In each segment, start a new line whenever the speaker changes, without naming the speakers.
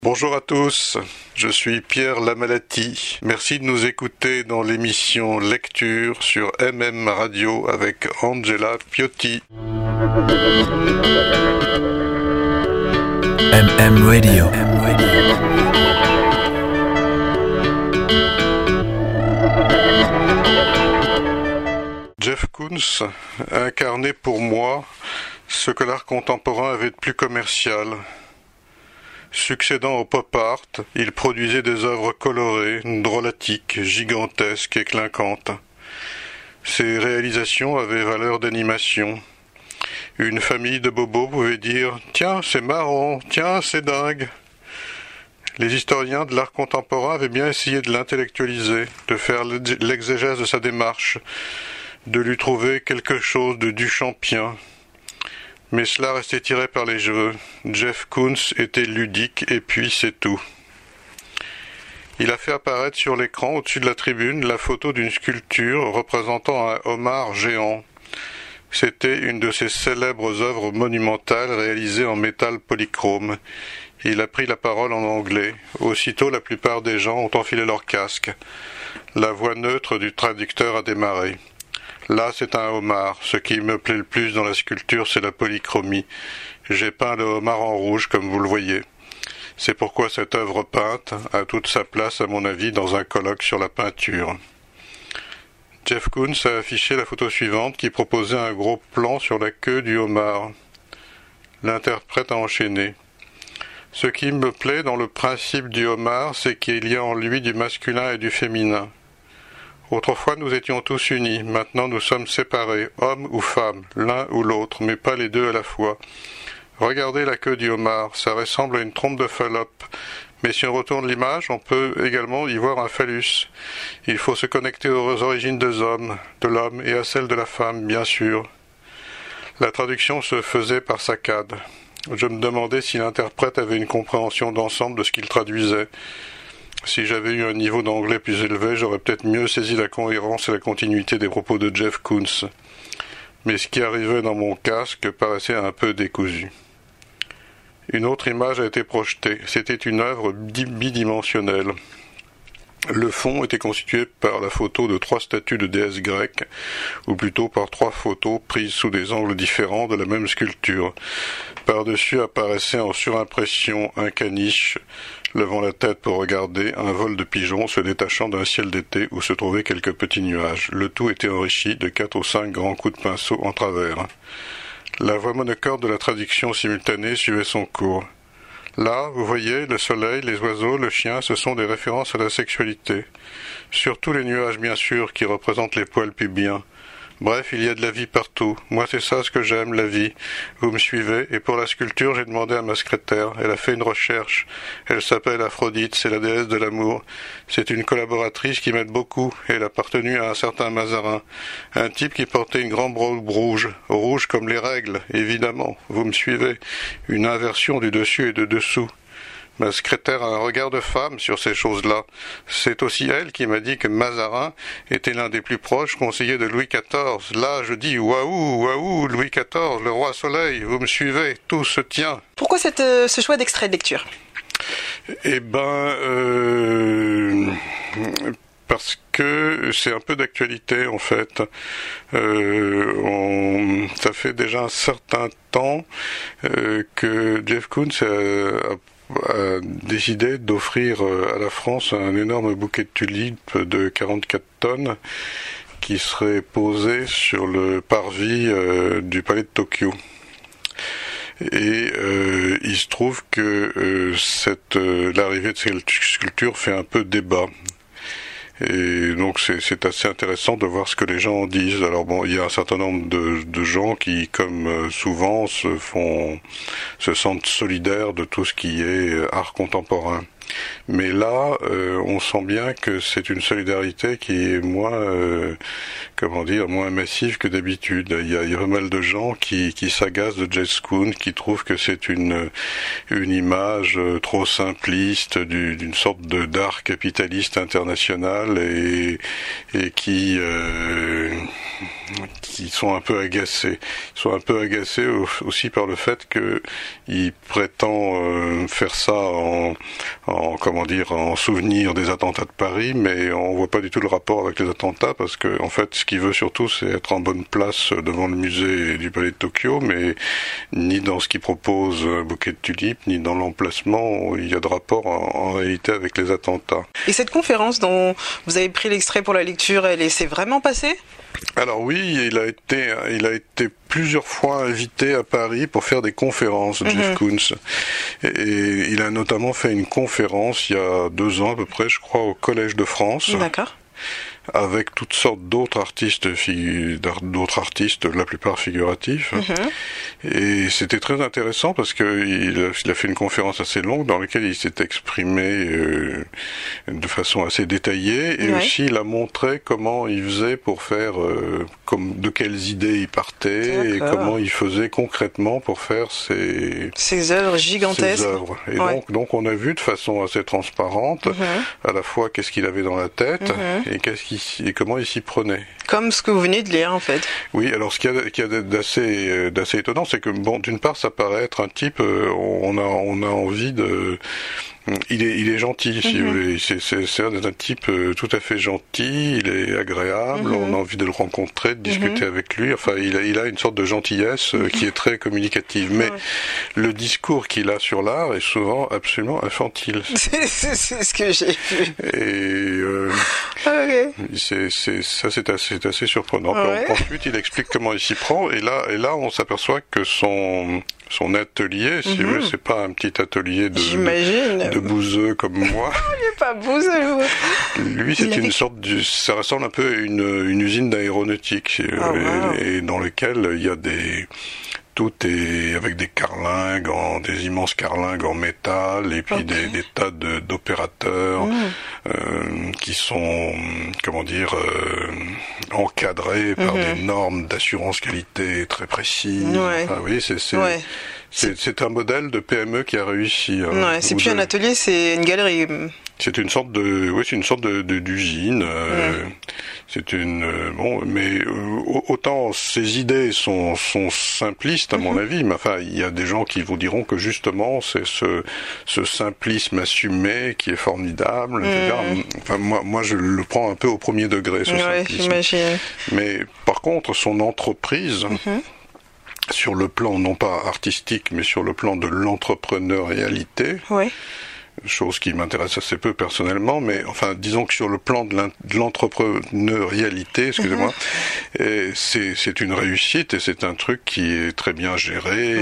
Bonjour à tous, je suis Pierre Lamalati. Merci de nous écouter dans l'émission Lecture sur MM Radio avec Angela Piotti.
MM Radio.
Jeff Koons incarnait pour moi ce que l'art contemporain avait de plus commercial. Succédant au pop art, il produisait des œuvres colorées, drôlatiques, gigantesques et clinquantes. Ses réalisations avaient valeur d'animation. Une famille de bobos pouvait dire « Tiens, c'est marrant, tiens, c'est dingue ». Les historiens de l'art contemporain avaient bien essayé de l'intellectualiser, de faire l'exégèse de sa démarche, de lui trouver quelque chose de duchampien. Mais cela restait tiré par les cheveux. Jeff Koons était ludique et puis c'est tout. Il a fait apparaître sur l'écran au-dessus de la tribune la photo d'une sculpture représentant un homard géant. C'était une de ses célèbres œuvres monumentales réalisées en métal polychrome. Il a pris la parole en anglais. Aussitôt, la plupart des gens ont enfilé leur casque. La voix neutre du traducteur a démarré. Là, c'est un homard. Ce qui me plaît le plus dans la sculpture, c'est la polychromie. J'ai peint le homard en rouge, comme vous le voyez. C'est pourquoi cette œuvre peinte a toute sa place, à mon avis, dans un colloque sur la peinture. Jeff Koons a affiché la photo suivante qui proposait un gros plan sur la queue du homard. L'interprète a enchaîné. Ce qui me plaît dans le principe du homard, c'est qu'il y a en lui du masculin et du féminin. Autrefois, nous étions tous unis. Maintenant, nous sommes séparés, hommes ou femmes, l'un ou l'autre, mais pas les deux à la fois. Regardez la queue du homard, ça ressemble à une trompe de Fallope. Mais si on retourne l'image, on peut également y voir un phallus. Il faut se connecter aux origines de l'homme et à celles de la femme, bien sûr. La traduction se faisait par saccades. Je me demandais si l'interprète avait une compréhension d'ensemble de ce qu'il traduisait. Si j'avais eu un niveau d'anglais plus élevé, j'aurais peut-être mieux saisi la cohérence et la continuité des propos de Jeff Koons. Mais ce qui arrivait dans mon casque paraissait un peu décousu. Une autre image a été projetée. C'était une œuvre bidimensionnelle. Le fond était constitué par la photo de 3 statues de déesses grecques, ou plutôt par 3 photos prises sous des angles différents de la même sculpture. Par-dessus apparaissait en surimpression un caniche, levant la tête pour regarder un vol de pigeons se détachant d'un ciel d'été où se trouvaient quelques petits nuages. Le tout était enrichi de 4 ou 5 grands coups de pinceau en travers. La voix monocorde de la traduction simultanée suivait son cours. Là, vous voyez, le soleil, les oiseaux, le chien, ce sont des références à la sexualité. Surtout les nuages, bien sûr, qui représentent les poils pubiens. Bref, il y a de la vie partout. Moi, c'est ça ce que j'aime, la vie. Vous me suivez. Et pour la sculpture, j'ai demandé à ma secrétaire. Elle a fait une recherche. Elle s'appelle Aphrodite, c'est la déesse de l'amour. C'est une collaboratrice qui m'aide beaucoup. Elle a appartenu à un certain Mazarin. Un type qui portait une grande robe rouge. Rouge comme les règles, évidemment. Vous me suivez. Une inversion du dessus et de dessous. Ma secrétaire a un regard de femme sur ces choses-là. C'est aussi elle qui m'a dit que Mazarin était l'un des plus proches conseillers de Louis XIV. Là, je dis waouh, waouh, Louis XIV, le roi soleil, vous me suivez, tout se tient.
Pourquoi ce choix d'extrait de lecture ?
Parce que c'est un peu d'actualité en fait. Ça fait déjà un certain temps que Jeff Koons a décidé d'offrir à la France un énorme bouquet de tulipes de 44 tonnes qui serait posé sur le parvis du palais de Tokyo. Et il se trouve que l'arrivée de cette sculpture fait un peu débat. Et donc c'est assez intéressant de voir ce que les gens en disent. Alors bon, il y a un certain nombre de gens qui, comme souvent, se sentent solidaires de tout ce qui est art contemporain. Mais là, on sent bien que c'est une solidarité qui est moins massive que d'habitude. Il y a pas mal de gens qui s'agacent de Jess Koons, qui trouvent que c'est une image trop simpliste d'une sorte d'art capitaliste international et qui sont un peu agacés. Ils sont un peu agacés aussi par le fait qu'il prétend faire ça en souvenir des attentats de Paris, mais on voit pas du tout le rapport avec les attentats, parce que en fait ce qu'il veut surtout c'est être en bonne place devant le musée du Palais de Tokyo, mais ni dans ce qu'il propose, un bouquet de tulipes, ni dans l'emplacement il y a de rapport en réalité avec les attentats.
Et cette conférence dont vous avez pris l'extrait pour la lecture, elle s'est vraiment passée ?
Alors oui, il a été plusieurs fois invité à Paris pour faire des conférences, Jeff Koons. Et il a notamment fait une conférence il y a 2 ans à peu près, je crois, au Collège de France.
D'accord.
Avec toutes sortes d'autres artistes, la plupart figuratifs. Et c'était très intéressant parce que il a fait une conférence assez longue dans laquelle il s'est exprimé de façon assez détaillée, et aussi il a montré comment il faisait pour faire, de quelles idées il partait, et comment il faisait concrètement pour faire ces
œuvres gigantesques.
Et donc on a vu de façon assez transparente à la fois qu'est-ce qu'il avait dans la tête et comment il s'y prenait.
Comme ce que vous venez de lire, en fait.
Oui, alors ce qu'il y a d'assez étonnant, c'est que d'une part, ça paraît être un type, on a envie de... Il est gentil, si vous voulez. C'est un type tout à fait gentil, il est agréable, on a envie de le rencontrer, de discuter avec lui. Enfin, il a une sorte de gentillesse qui est très communicative. Mais le discours qu'il a sur l'art est souvent absolument infantile.
C'est ce que j'ai vu.
Et c'est assez surprenant. Ensuite, il explique comment il s'y prend, et là, on s'aperçoit que son atelier, si vous voulez, c'est pas un petit atelier de bouseux comme moi.
Il n'est pas bouseux, vous.
Lui, c'est une sorte ça ressemble un peu à une usine d'aéronautique, et dans lequel il y a tout est avec des carlingues, des immenses carlingues en métal, et puis des tas d'opérateurs qui sont, encadrés par des normes d'assurance qualité très précises. Enfin, vous voyez, c'est un modèle de PME qui a réussi.
C'est plus un atelier, c'est une galerie.
C'est une sorte d'usine. Mais autant ces idées sont simplistes à mon avis, mais enfin il y a des gens qui vous diront que justement c'est ce simplisme assumé qui est formidable. Enfin moi je le prends un peu au premier degré, ce simplisme.
J'imagine.
Mais par contre son entreprise. Sur le plan non pas artistique, mais sur le plan de l'entrepreneurialité, chose qui m'intéresse assez peu personnellement, mais enfin disons que sur le plan de l'entrepreneurialité, excusez-moi, c'est une réussite, et c'est un truc qui est très bien géré,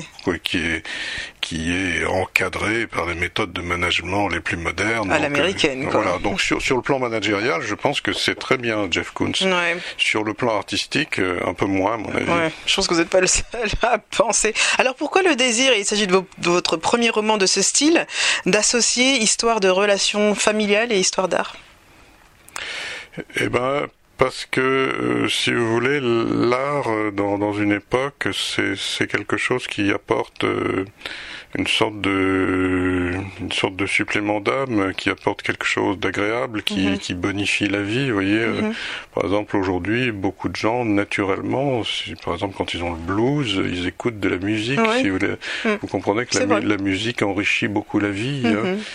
qui est encadré par les méthodes de management les plus modernes.
À l'américaine, quoi.
Voilà, donc sur le plan managérial, je pense que c'est très bien Jeff Koons. Sur le plan artistique, un peu moins à mon avis.
Je pense que vous n'êtes pas le seul à penser. Alors pourquoi le désir, il s'agit de votre premier roman de ce style, d'associer histoire de relations familiales et histoire d'art?
Eh ben, parce que, si vous voulez, l'art dans une époque, c'est quelque chose qui apporte une sorte de supplément d'âme, qui apporte quelque chose d'agréable, qui bonifie la vie. Vous voyez, par exemple aujourd'hui, beaucoup de gens naturellement, par exemple quand ils ont le blues, ils écoutent de la musique. Si vous voulez, vous comprenez que la musique enrichit beaucoup la vie.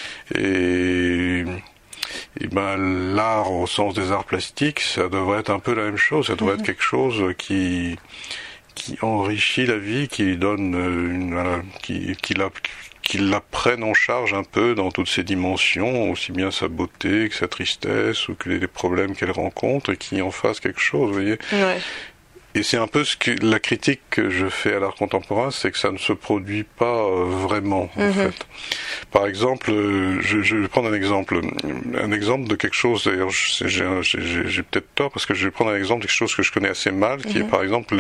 Et l'art au sens des arts plastiques, ça devrait être un peu la même chose. Ça devrait être quelque chose qui enrichit la vie, qui donne qui la prenne en charge un peu dans toutes ses dimensions, aussi bien sa beauté que sa tristesse, ou que les problèmes qu'elle rencontre, et qui en fasse quelque chose, vous voyez. Et c'est un peu la critique que je fais à l'art contemporain, c'est que ça ne se produit pas vraiment, en fait. Par exemple, je vais prendre un exemple de quelque chose, d'ailleurs j'ai peut-être tort, parce que je vais prendre un exemple de quelque chose que je connais assez mal, qui est par exemple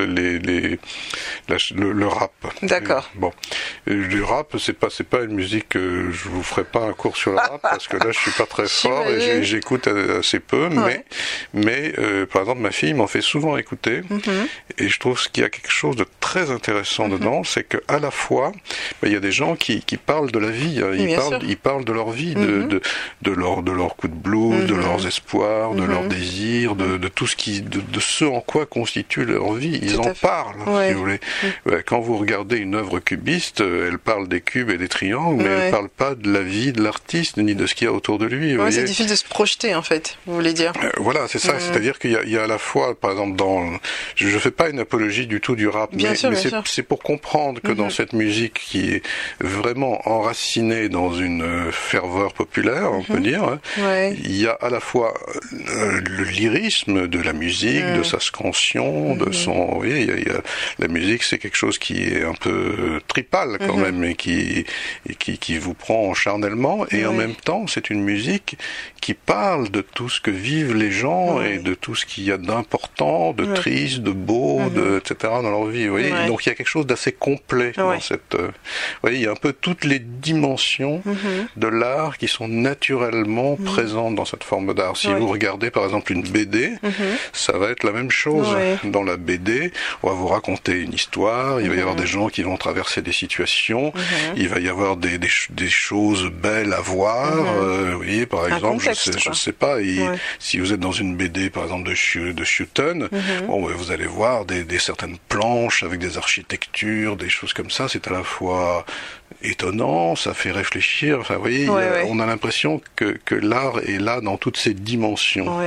le rap.
D'accord.
Bon, le rap, c'est pas une musique, je vous ferai pas un cours sur le rap, parce que là je suis pas très fort et j'écoute assez peu, mais par exemple ma fille m'en fait souvent écouter, et je trouve qu'il y a quelque chose de très intéressant dedans, c'est que à la fois il y a des gens qui parlent de la vie, hein, ils parlent de leur vie, de leur coup de blues, de leurs espoirs, de leurs désirs, de tout de ce en quoi constitue leur vie. Ils en parlent, si vous voulez. Quand vous regardez une œuvre cubiste, elle parle des cubes et des triangles, mais elle parle pas de la vie de l'artiste ni de ce qu'il y a autour de lui.
C'est difficile de se projeter, en fait, vous voulez dire.
Voilà, c'est ça. C'est-à-dire qu'il y a à la fois, par exemple, je fais pas une apologie du tout du rap, mais c'est pour comprendre que dans cette musique qui est vraiment enracinée dans une ferveur populaire, on peut dire, hein, il y a à la fois le lyrisme de la musique, de sa scansion, de son... Vous voyez, la musique, c'est quelque chose qui est un peu tripal quand même, et qui vous prend charnellement, et en même temps, c'est une musique qui parle de tout ce que vivent les gens et de tout ce qu'il y a d'important, de triste, de beau, etc. dans leur vie. Vous voyez, donc il y a quelque chose d'assez complet dans cette. Vous voyez, il y a un peu toutes les dimensions de l'art qui sont naturellement présentes dans cette forme d'art. Si vous regardez par exemple une BD, ça va être la même chose. Dans la BD, on va vous raconter une histoire. Il va y avoir des gens qui vont traverser des situations. Il va y avoir des choses belles à voir. Vous voyez, par exemple, je sais pas. Si vous êtes dans une BD, par exemple de Schutton, vous allez voir des certaines planches avec des architectures, des choses comme ça. C'est à la fois étonnant, ça fait réfléchir. Enfin, vous voyez, on a l'impression que l'art est là dans toutes ses dimensions.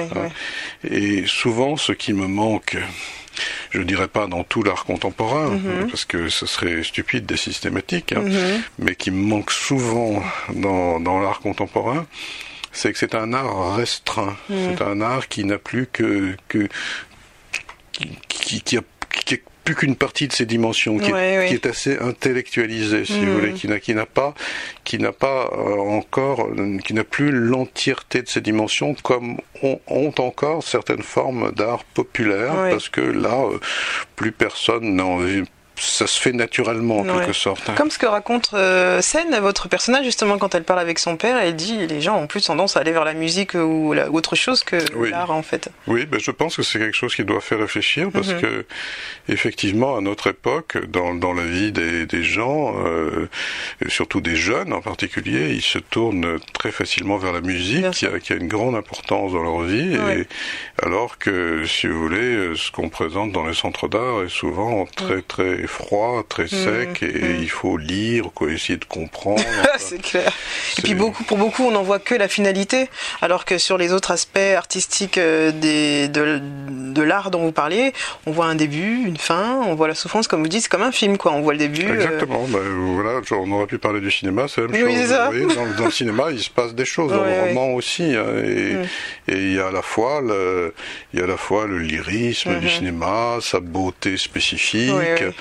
Et souvent, ce qui me manque, je dirais pas dans tout l'art contemporain, parce que ce serait stupide et systématique, mais qui me manque souvent dans l'art contemporain, c'est que c'est un art restreint. C'est un art qui n'a plus qui a plus qu'une partie de ses dimensions, qui est assez intellectualisée, si vous voulez, qui n'a pas plus l'entièreté de ses dimensions, comme ont encore certaines formes d'art populaire, parce que là, plus personne n'a envie. Ça se fait naturellement, en quelque sorte.
Comme ce que raconte Sen, votre personnage, justement, quand elle parle avec son père, elle dit les gens ont plus tendance à aller vers la musique ou autre chose que l'art, en fait.
Oui, je pense que c'est quelque chose qui doit faire réfléchir, parce que, effectivement, à notre époque, dans la vie des gens, et surtout des jeunes en particulier, ils se tournent très facilement vers la musique, qui a une grande importance dans leur vie, et alors que, si vous voulez, ce qu'on présente dans les centres d'art est souvent très, très froid, très sec, et il faut lire, essayer de comprendre.
C'est clair. Et puis pour beaucoup, on n'en voit que la finalité, alors que sur les autres aspects artistiques de l'art dont vous parliez, on voit un début, une fin, on voit la souffrance, comme vous dites, c'est comme un film, quoi. On voit le début.
Exactement. Voilà, on aurait pu parler du cinéma, c'est la même chose.
Oui, c'est ça.
Vous voyez, dans le cinéma, il se passe des choses, dans le roman aussi, hein, et il y a à la fois le lyrisme du cinéma, sa beauté spécifique,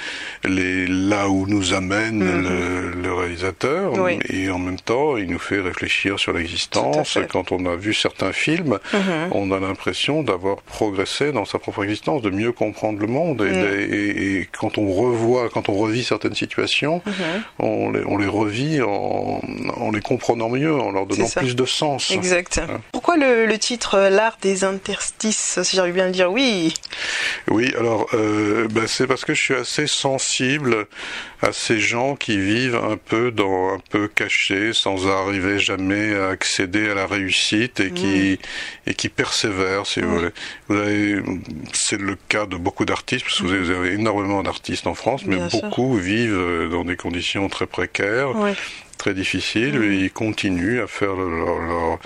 là où nous amène le réalisateur, et en même temps il nous fait réfléchir sur l'existence. Quand on a vu certains films, on a l'impression d'avoir progressé dans sa propre existence, de mieux comprendre le monde, et quand on revit certaines situations, on les revit en les comprenant mieux, en leur donnant plus de sens.
Exact. Pourquoi le titre L'art des interstices, si j'arrive bien à le dire? Oui,
alors c'est parce que je suis assez sensible à ces gens qui vivent un peu cachés, sans arriver jamais à accéder à la réussite, et qui persévèrent, si vous voulez. C'est le cas de beaucoup d'artistes, parce que vous avez énormément d'artistes en France, mais beaucoup vivent dans des conditions très précaires, très difficiles, et ils continuent à faire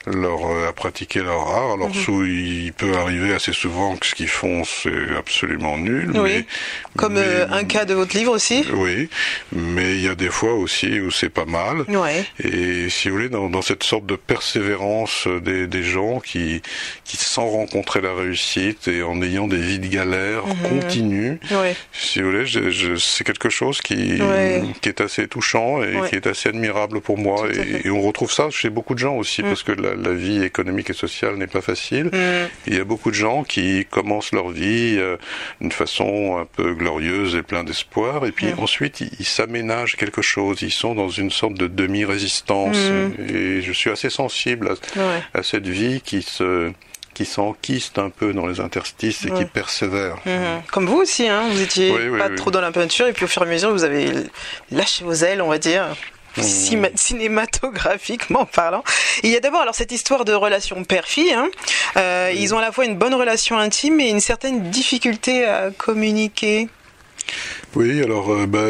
à pratiquer leur art. Alors il peut arriver assez souvent que ce qu'ils font c'est absolument nul.
Oui. Comme un cas de votre livre aussi.
Oui, mais il y a des fois aussi où c'est pas mal.
Ouais.
Et si vous voulez, dans cette sorte de persévérance des gens qui sans rencontrer la réussite et en ayant des vies de galère continues, si vous voulez, c'est quelque chose qui est assez touchant et qui est assez admirable pour moi. Et on retrouve ça chez beaucoup de gens aussi, parce que la vie économique et sociale n'est pas facile. Il y a beaucoup de gens qui commencent leur vie d'une façon un peu glorieuse et plein d'espoir, et puis ensuite ils s'aménagent quelque chose, ils sont dans une sorte de demi-résistance, et je suis assez sensible à cette vie qui s'enquiste un peu dans les interstices et qui persévère.
Comme vous aussi, hein, vous étiez pas trop dans la peinture, et puis au fur et à mesure vous avez lâché vos ailes, on va dire. Cinématographiquement parlant. Il y a d'abord alors cette histoire de relation père-fille. Ils ont à la fois une bonne relation intime et une certaine difficulté à communiquer.
Oui, alors,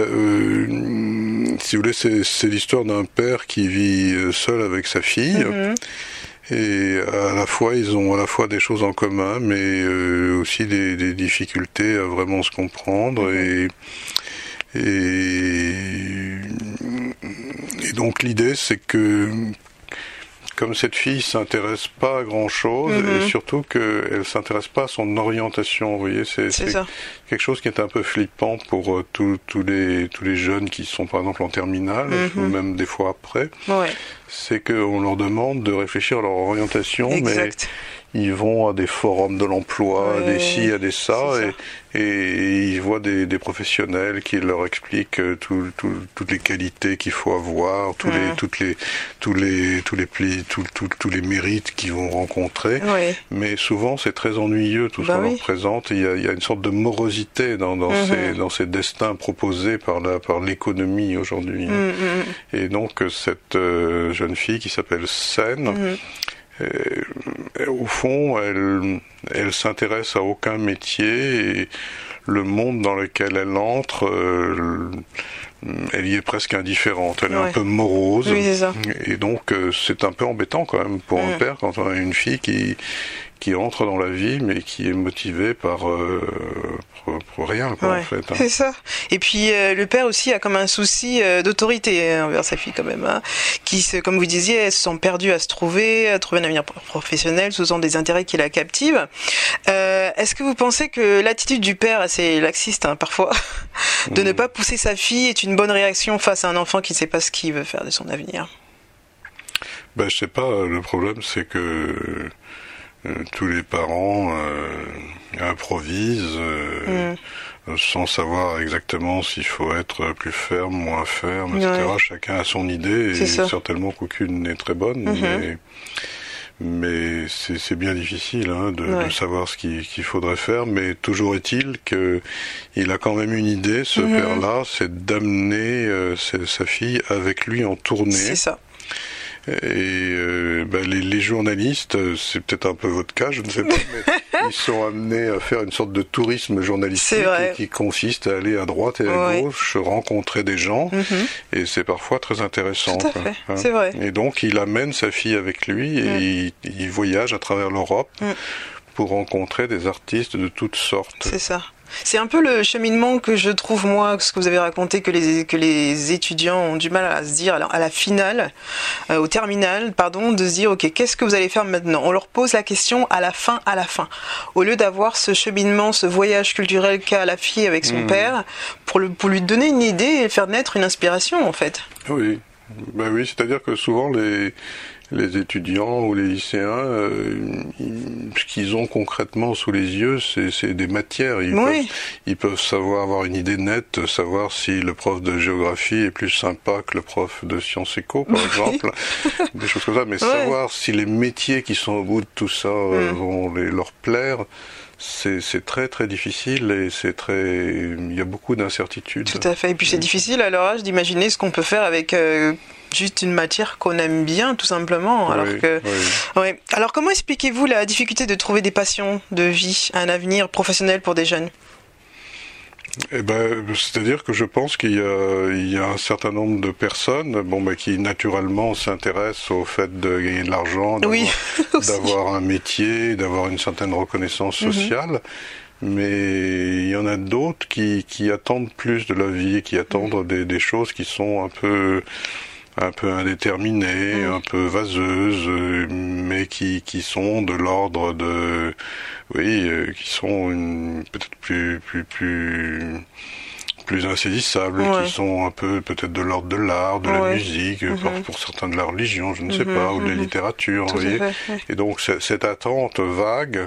si vous voulez, c'est l'histoire d'un père qui vit seul avec sa fille. Et à la fois, ils ont à la fois des choses en commun, mais aussi des difficultés à vraiment se comprendre. Et donc l'idée, c'est que comme cette fille s'intéresse pas à grand chose, et surtout qu'elle s'intéresse pas à son orientation, vous voyez, c'est quelque chose qui est un peu flippant pour tous les jeunes qui sont par exemple en terminale, ou même des fois après, c'est qu'on leur demande de réfléchir à leur orientation, mais ils vont à des forums de l'emploi, à des ci, à des ça, et ils voient des professionnels qui leur expliquent toutes les qualités qu'il faut avoir, tous les mérites qu'ils vont rencontrer. Mais souvent, c'est très ennuyeux tout ce qu'on leur présente. Il y a une sorte de morosité dans ces destins proposés par l'économie aujourd'hui. Et donc, cette jeune fille qui s'appelle Sen, au fond, elle s'intéresse à aucun métier, et le monde dans lequel elle entre, elle y est presque indifférente. Elle est un peu morose.
Oui, c'est ça.
Et donc, c'est un peu embêtant quand même pour un père quand on a une fille qui entre dans la vie, mais qui est motivée par rien, quoi, en fait.
C'est ça. Et puis, le père aussi a comme un souci d'autorité envers sa fille, quand même, qui, comme vous disiez, elles se sont perdues à trouver un avenir professionnel, sous des intérêts qui la captivent. Est-ce que vous pensez que l'attitude du père, assez laxiste, parfois, de ne pas pousser sa fille est une bonne réaction face à un enfant qui ne sait pas ce qu'il veut faire de son avenir?
Je sais pas, le problème, c'est que tous les parents improvisent sans savoir exactement s'il faut être plus ferme, moins ferme, etc. Chacun a son idée, et certainement qu'aucune n'est très bonne, mais c'est bien difficile de savoir ce qu'il faudrait faire. Mais toujours est-il qu'il a quand même une idée, ce père-là, c'est d'amener sa fille avec lui en tournée. C'est ça. Et les journalistes, c'est peut-être un peu votre cas, je ne sais pas, mais ils sont amenés à faire une sorte de tourisme journalistique qui consiste à aller à droite et à gauche, rencontrer des gens, et c'est parfois très intéressant.
Tout à fait, c'est vrai.
Et donc il amène sa fille avec lui, et il voyage à travers l'Europe pour rencontrer des artistes de toutes sortes.
C'est ça. C'est un peu le cheminement que je trouve, moi, ce que vous avez raconté, que les étudiants ont du mal à se dire à la finale, au terminal, de se dire, ok, qu'est-ce que vous allez faire maintenant? On leur pose la question à la fin. Au lieu d'avoir ce cheminement, ce voyage culturel qu'a la fille avec son père, pour lui donner une idée et faire naître une inspiration, en fait.
Oui, oui, c'est-à-dire que souvent les étudiants ou les lycéens, ce qu'ils ont concrètement sous les yeux, c'est des matières. Ils peuvent avoir une idée nette, savoir si le prof de géographie est plus sympa que le prof de sciences éco, par exemple, des choses comme ça. Mais savoir si les métiers qui sont au bout de tout ça vont leur plaire, c'est très très difficile, et il y a beaucoup d'incertitudes.
Tout à fait. Et puis c'est difficile à leur âge d'imaginer ce qu'on peut faire avec juste une matière qu'on aime bien, tout simplement. Alors comment expliquez-vous la difficulté de trouver des passions de vie, un avenir professionnel pour des jeunes?
C'est-à-dire que je pense qu'il y a un certain nombre de personnes, qui naturellement s'intéressent au fait de gagner de l'argent, d'avoir un métier, d'avoir une certaine reconnaissance sociale. Mais il y en a d'autres qui attendent plus de la vie, qui attendent des choses qui sont un peu indéterminées, un peu vaseuses, mais qui sont de l'ordre de, qui sont peut-être plus insaisissables, qui sont un peu peut-être de l'ordre de l'art, de la musique, pour certains de la religion, je ne sais pas, ou de la littérature, vous voyez. Et donc cette attente vague,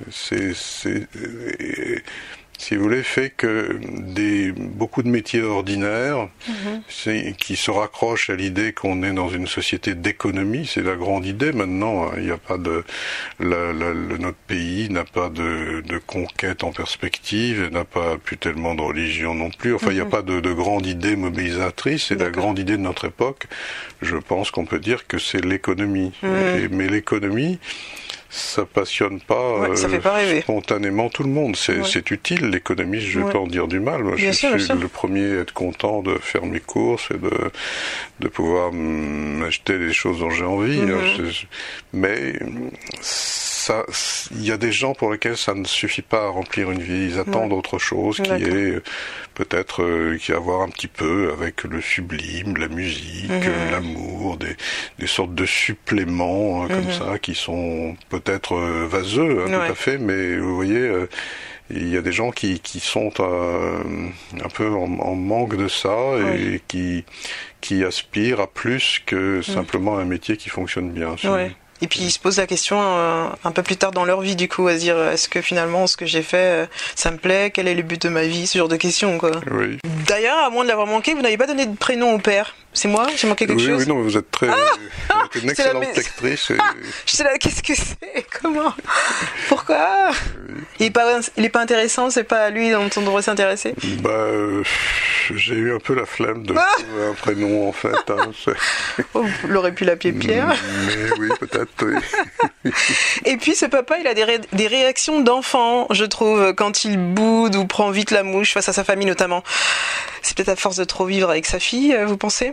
si vous voulez, fait que beaucoup de métiers ordinaires qui se raccrochent à l'idée qu'on est dans une société d'économie, c'est la grande idée maintenant. Il n'y a pas notre pays n'a pas de conquête en perspective, n'a pas plus tellement de religion non plus. Enfin, il n'y a pas de grande idée mobilisatrice. C'est la grande idée de notre époque. Je pense qu'on peut dire que c'est l'économie. Mais l'économie, ça passionne pas,
ça fait pas rêver.
Spontanément tout le monde. C'est utile, l'économie, je vais pas en dire du mal. Moi, je suis le premier à être content de faire mes courses et de pouvoir m'acheter les choses dont j'ai envie. Mais il y a des gens pour lesquels ça ne suffit pas à remplir une vie. Ils attendent autre chose qui est peut-être qui a à voir un petit peu avec le sublime, la musique, l'amour, des sortes de suppléments comme ça qui sont peut-être vaseux, tout à fait, mais vous voyez, il y a des gens qui sont un peu en manque de ça et qui aspirent à plus que simplement un métier qui fonctionne bien.
Et puis ils se posent la question un peu plus tard dans leur vie, du coup, à se dire est-ce que finalement ce que j'ai fait, ça me plaît, quel est le but de ma vie, ce genre de questions, quoi.
Oui.
D'ailleurs, à moins de l'avoir manqué, vous n'avez pas donné de prénom au père. C'est moi? J'ai manqué quelque chose?
Oui, non, vous êtes une excellente lectrice.
Je sais là, qu'est-ce que c'est? Comment? Pourquoi? Il est pas intéressant, c'est pas à lui dont on devrait s'intéresser?
J'ai eu un peu la flemme de trouver un prénom, en fait.
Vous l'aurez pu l'appeler Pierre.
Mais oui, peut-être, oui.
Et puis ce papa, il a des réactions d'enfant, je trouve, quand il boude ou prend vite la mouche face à sa famille notamment. C'est peut-être à force de trop vivre avec sa fille, vous pensez?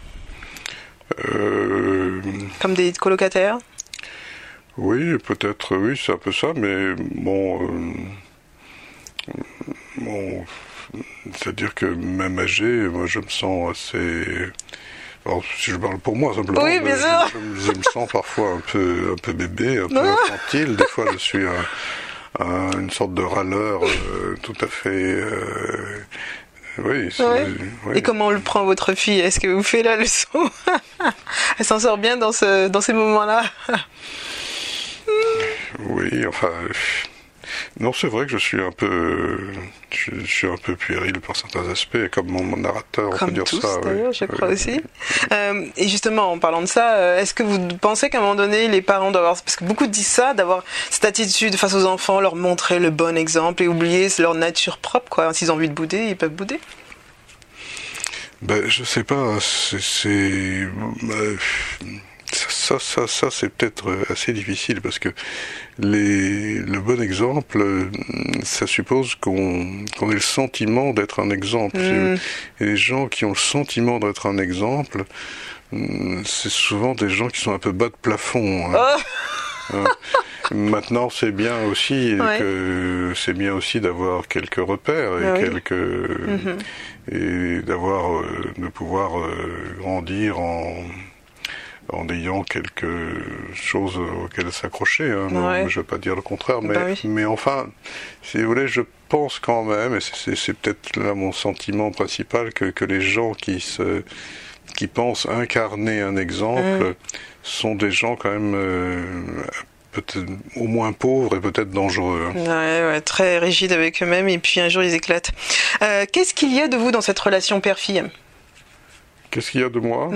Comme des colocataires?
Oui, peut-être, oui, c'est un peu ça, mais c'est-à-dire que même âgé, moi je me sens assez... Alors, si je parle pour moi simplement,
oui, bien sûr.
Je me sens parfois un peu bébé, un peu infantile. Des fois, je suis une sorte de râleur tout à fait... Oui.
Et comment le prend votre fille? Est-ce que vous faites la leçon? Elle s'en sort bien dans ces moments-là?
Oui, enfin... Non, c'est vrai que je suis un peu puéril par certains aspects, comme mon narrateur, on peut dire
tous,
ça.
D'ailleurs, je crois aussi. Et justement, en parlant de ça, est-ce que vous pensez qu'à un moment donné, les parents doivent avoir, parce que beaucoup disent ça, d'avoir cette attitude face aux enfants, leur montrer le bon exemple et oublier leur nature propre, quoi. S'ils ont envie de bouder, ils peuvent bouder.
Je sais pas, ça c'est peut-être assez difficile parce que le bon exemple, ça suppose qu'on ait le sentiment d'être un exemple. Et les gens qui ont le sentiment d'être un exemple, c'est souvent des gens qui sont un peu bas de plafond. Maintenant, c'est bien aussi d'avoir quelques repères et de pouvoir grandir en ayant quelque chose auquel s'accrocher. Je ne vais pas dire le contraire, mais enfin, si vous voulez, je pense quand même, et c'est peut-être là mon sentiment principal, que les gens qui pensent incarner un exemple sont des gens quand même peut-être au moins pauvres et peut-être dangereux.
Très rigides avec eux-mêmes, et puis un jour ils éclatent. Qu'est-ce qu'il y a de vous dans cette relation père-fille?
Qu'est-ce qu'il y a de moi?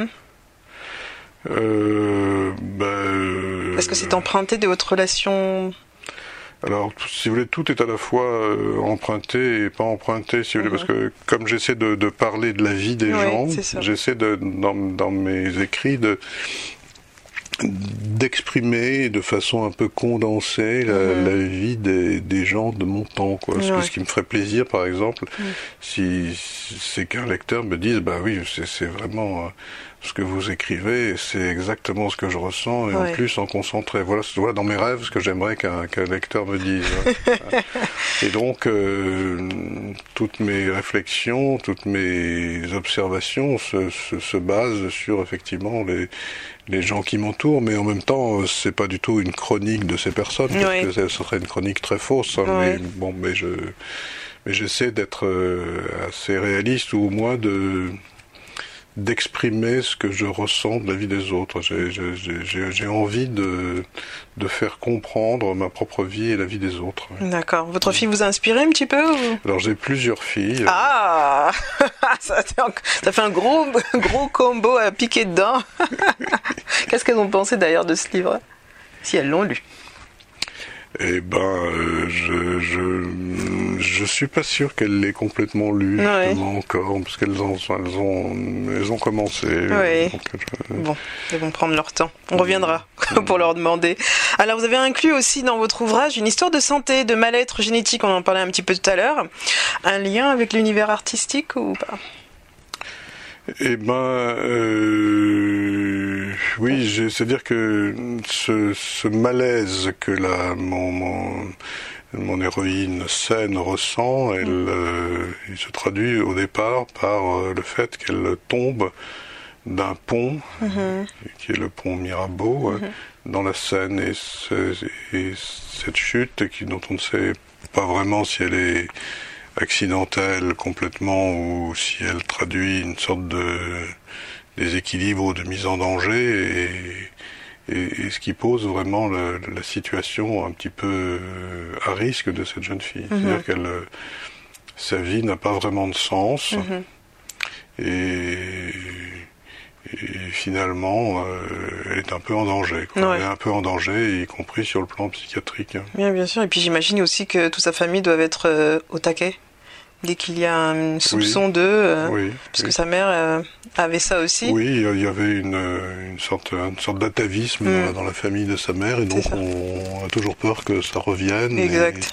Est-ce que c'est emprunté de votre relation?
Alors, si vous voulez, tout est à la fois emprunté et pas emprunté, si vous voulez, parce que comme j'essaie de parler de la vie des gens, j'essaie dans mes écrits d'exprimer de façon un peu condensée la vie des gens de mon temps, quoi. Ce qui me ferait plaisir, par exemple, si c'est qu'un lecteur me dise, bah oui, c'est vraiment ce que vous écrivez, c'est exactement ce que je ressens, et en plus en concentré. Voilà dans mes rêves ce que j'aimerais qu'un lecteur me dise. Et donc, toutes mes réflexions, toutes mes observations se basent sur effectivement les gens qui m'entourent, mais en même temps, c'est pas du tout une chronique de ces personnes, parce que ce serait une chronique très fausse. Mais bon, mais j'essaie d'être assez réaliste, ou au moins d'exprimer ce que je ressens de la vie des autres. J'ai envie de faire comprendre ma propre vie et la vie des autres.
D'accord. Votre fille vous a inspiré un petit peu ou...
Alors j'ai plusieurs filles.
Ah ça fait un gros combo à piquer dedans. Qu'est-ce qu'elles ont pensé d'ailleurs de ce livre, si elles l'ont lu?
Eh ben, je suis pas sûr qu'elle l'ait complètement lu encore, parce qu'elles ont commencé.
Oui. Bon, elles vont prendre leur temps. On reviendra pour leur demander. Alors, vous avez inclus aussi dans votre ouvrage une histoire de santé, de mal-être génétique. On en parlait un petit peu tout à l'heure. Un lien avec l'univers artistique ou pas?
Eh ben, oui, c'est-à-dire que ce malaise que mon héroïne Seine ressent, il se traduit au départ par le fait qu'elle tombe d'un pont, qui est le pont Mirabeau, dans la Seine, et cette chute, dont on ne sait pas vraiment si elle est accidentelle complètement ou si elle traduit une sorte de déséquilibre ou de mise en danger, et ce qui pose vraiment la situation un petit peu à risque de cette jeune fille. C'est-à-dire que sa vie n'a pas vraiment de sens, et finalement elle est un peu en danger, quoi. Elle est un peu en danger, y compris sur le plan psychiatrique.
Bien sûr, et puis j'imagine aussi que toute sa famille doit être au taquet dès qu'il y a un soupçon parce que sa mère avait ça aussi. Oui,
il y avait une sorte d'atavisme dans la famille de sa mère, et donc on a toujours peur que ça revienne.
Exact.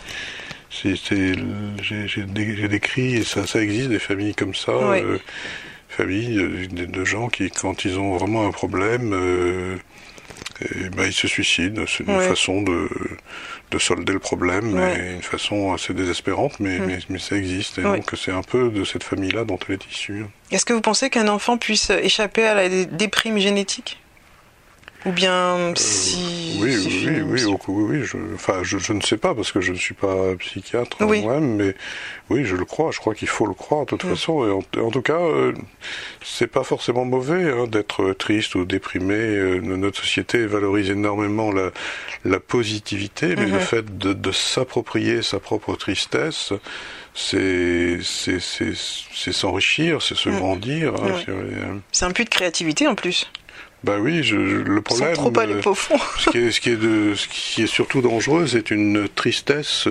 J'ai décrit, et ça existe, des familles comme ça, familles de gens qui, quand ils ont vraiment un problème, ils se suicident. C'est une façon de solder le problème, et une façon assez désespérante, mais ça existe. Et donc c'est un peu de cette famille-là dont elle est issue.
Est-ce que vous pensez qu'un enfant puisse échapper à la déprime génétique ? Ou bien
oui, je ne sais pas, parce que je ne suis pas psychiatre moi-même, mais oui, je le crois. Je crois qu'il faut le croire de toute façon. Et en tout cas, c'est pas forcément mauvais d'être triste ou déprimé. Notre société valorise énormément la positivité, mais le fait de s'approprier sa propre tristesse, c'est s'enrichir, c'est se grandir.
C'est un puits de créativité en plus.
Bah oui, le problème,
sans trop aller au fond.
ce qui est surtout dangereux, c'est une tristesse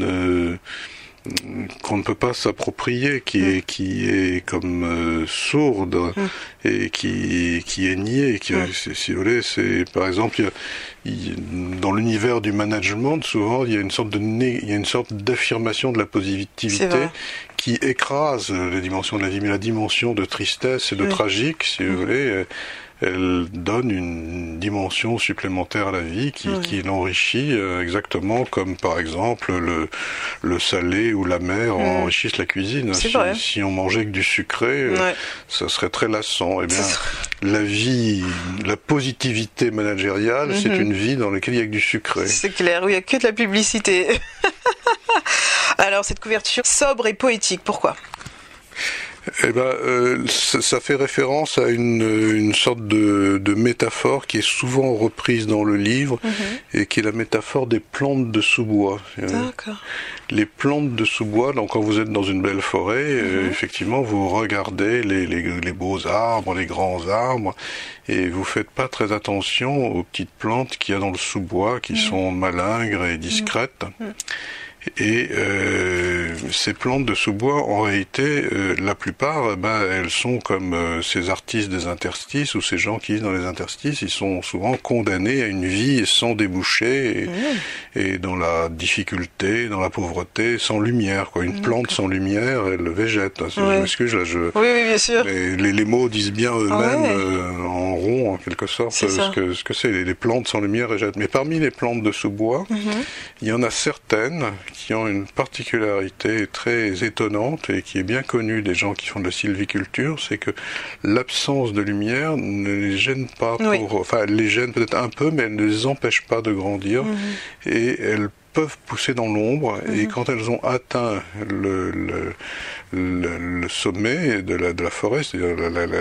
qu'on ne peut pas s'approprier, qui est comme sourde, et qui est niée. Si vous voulez, c'est par exemple, dans l'univers du management, souvent il y a une sorte d'affirmation de la positivité qui écrase les dimensions de la vie, mais la dimension de tristesse et de tragique, si vous voulez, elle donne une dimension supplémentaire à la vie qui l'enrichit, exactement comme par exemple le salé ou l'amer enrichissent la cuisine. Si on mangeait que du sucré, ça serait très lassant. Eh bien, la positivité managériale, c'est une vie dans laquelle il n'y a que du sucré.
C'est clair, où il n'y a que de la publicité. Alors, cette couverture sobre et poétique, pourquoi ?
Eh ben, ça fait référence à une sorte de métaphore qui est souvent reprise dans le livre, et qui est la métaphore des plantes de sous-bois.
D'accord.
Les plantes de sous-bois, donc quand vous êtes dans une belle forêt, effectivement, vous regardez les beaux arbres, les grands arbres, et vous faites pas très attention aux petites plantes qu'il y a dans le sous-bois, qui sont malingres et discrètes. Et ces plantes de sous-bois, en réalité, la plupart, elles sont comme ces artistes des interstices ou ces gens qui vivent dans les interstices, ils sont souvent condamnés à une vie sans débouché et dans la difficulté, dans la pauvreté, sans lumière, quoi. Une plante sans lumière, elle végète. Je m'excuse, là,
Oui, bien sûr.
Les mots disent bien eux-mêmes en rond, en quelque sorte, ce que c'est. Les plantes sans lumière végètent. Mais parmi les plantes de sous-bois, il y en a certaines qui ont une particularité très étonnante et qui est bien connue des gens qui font de la sylviculture, c'est que l'absence de lumière ne les gêne pas, enfin elle les gêne peut-être un peu, mais elle ne les empêche pas de grandir et elles peuvent pousser dans l'ombre et quand elles ont atteint le sommet de la forêt, c'est-à-dire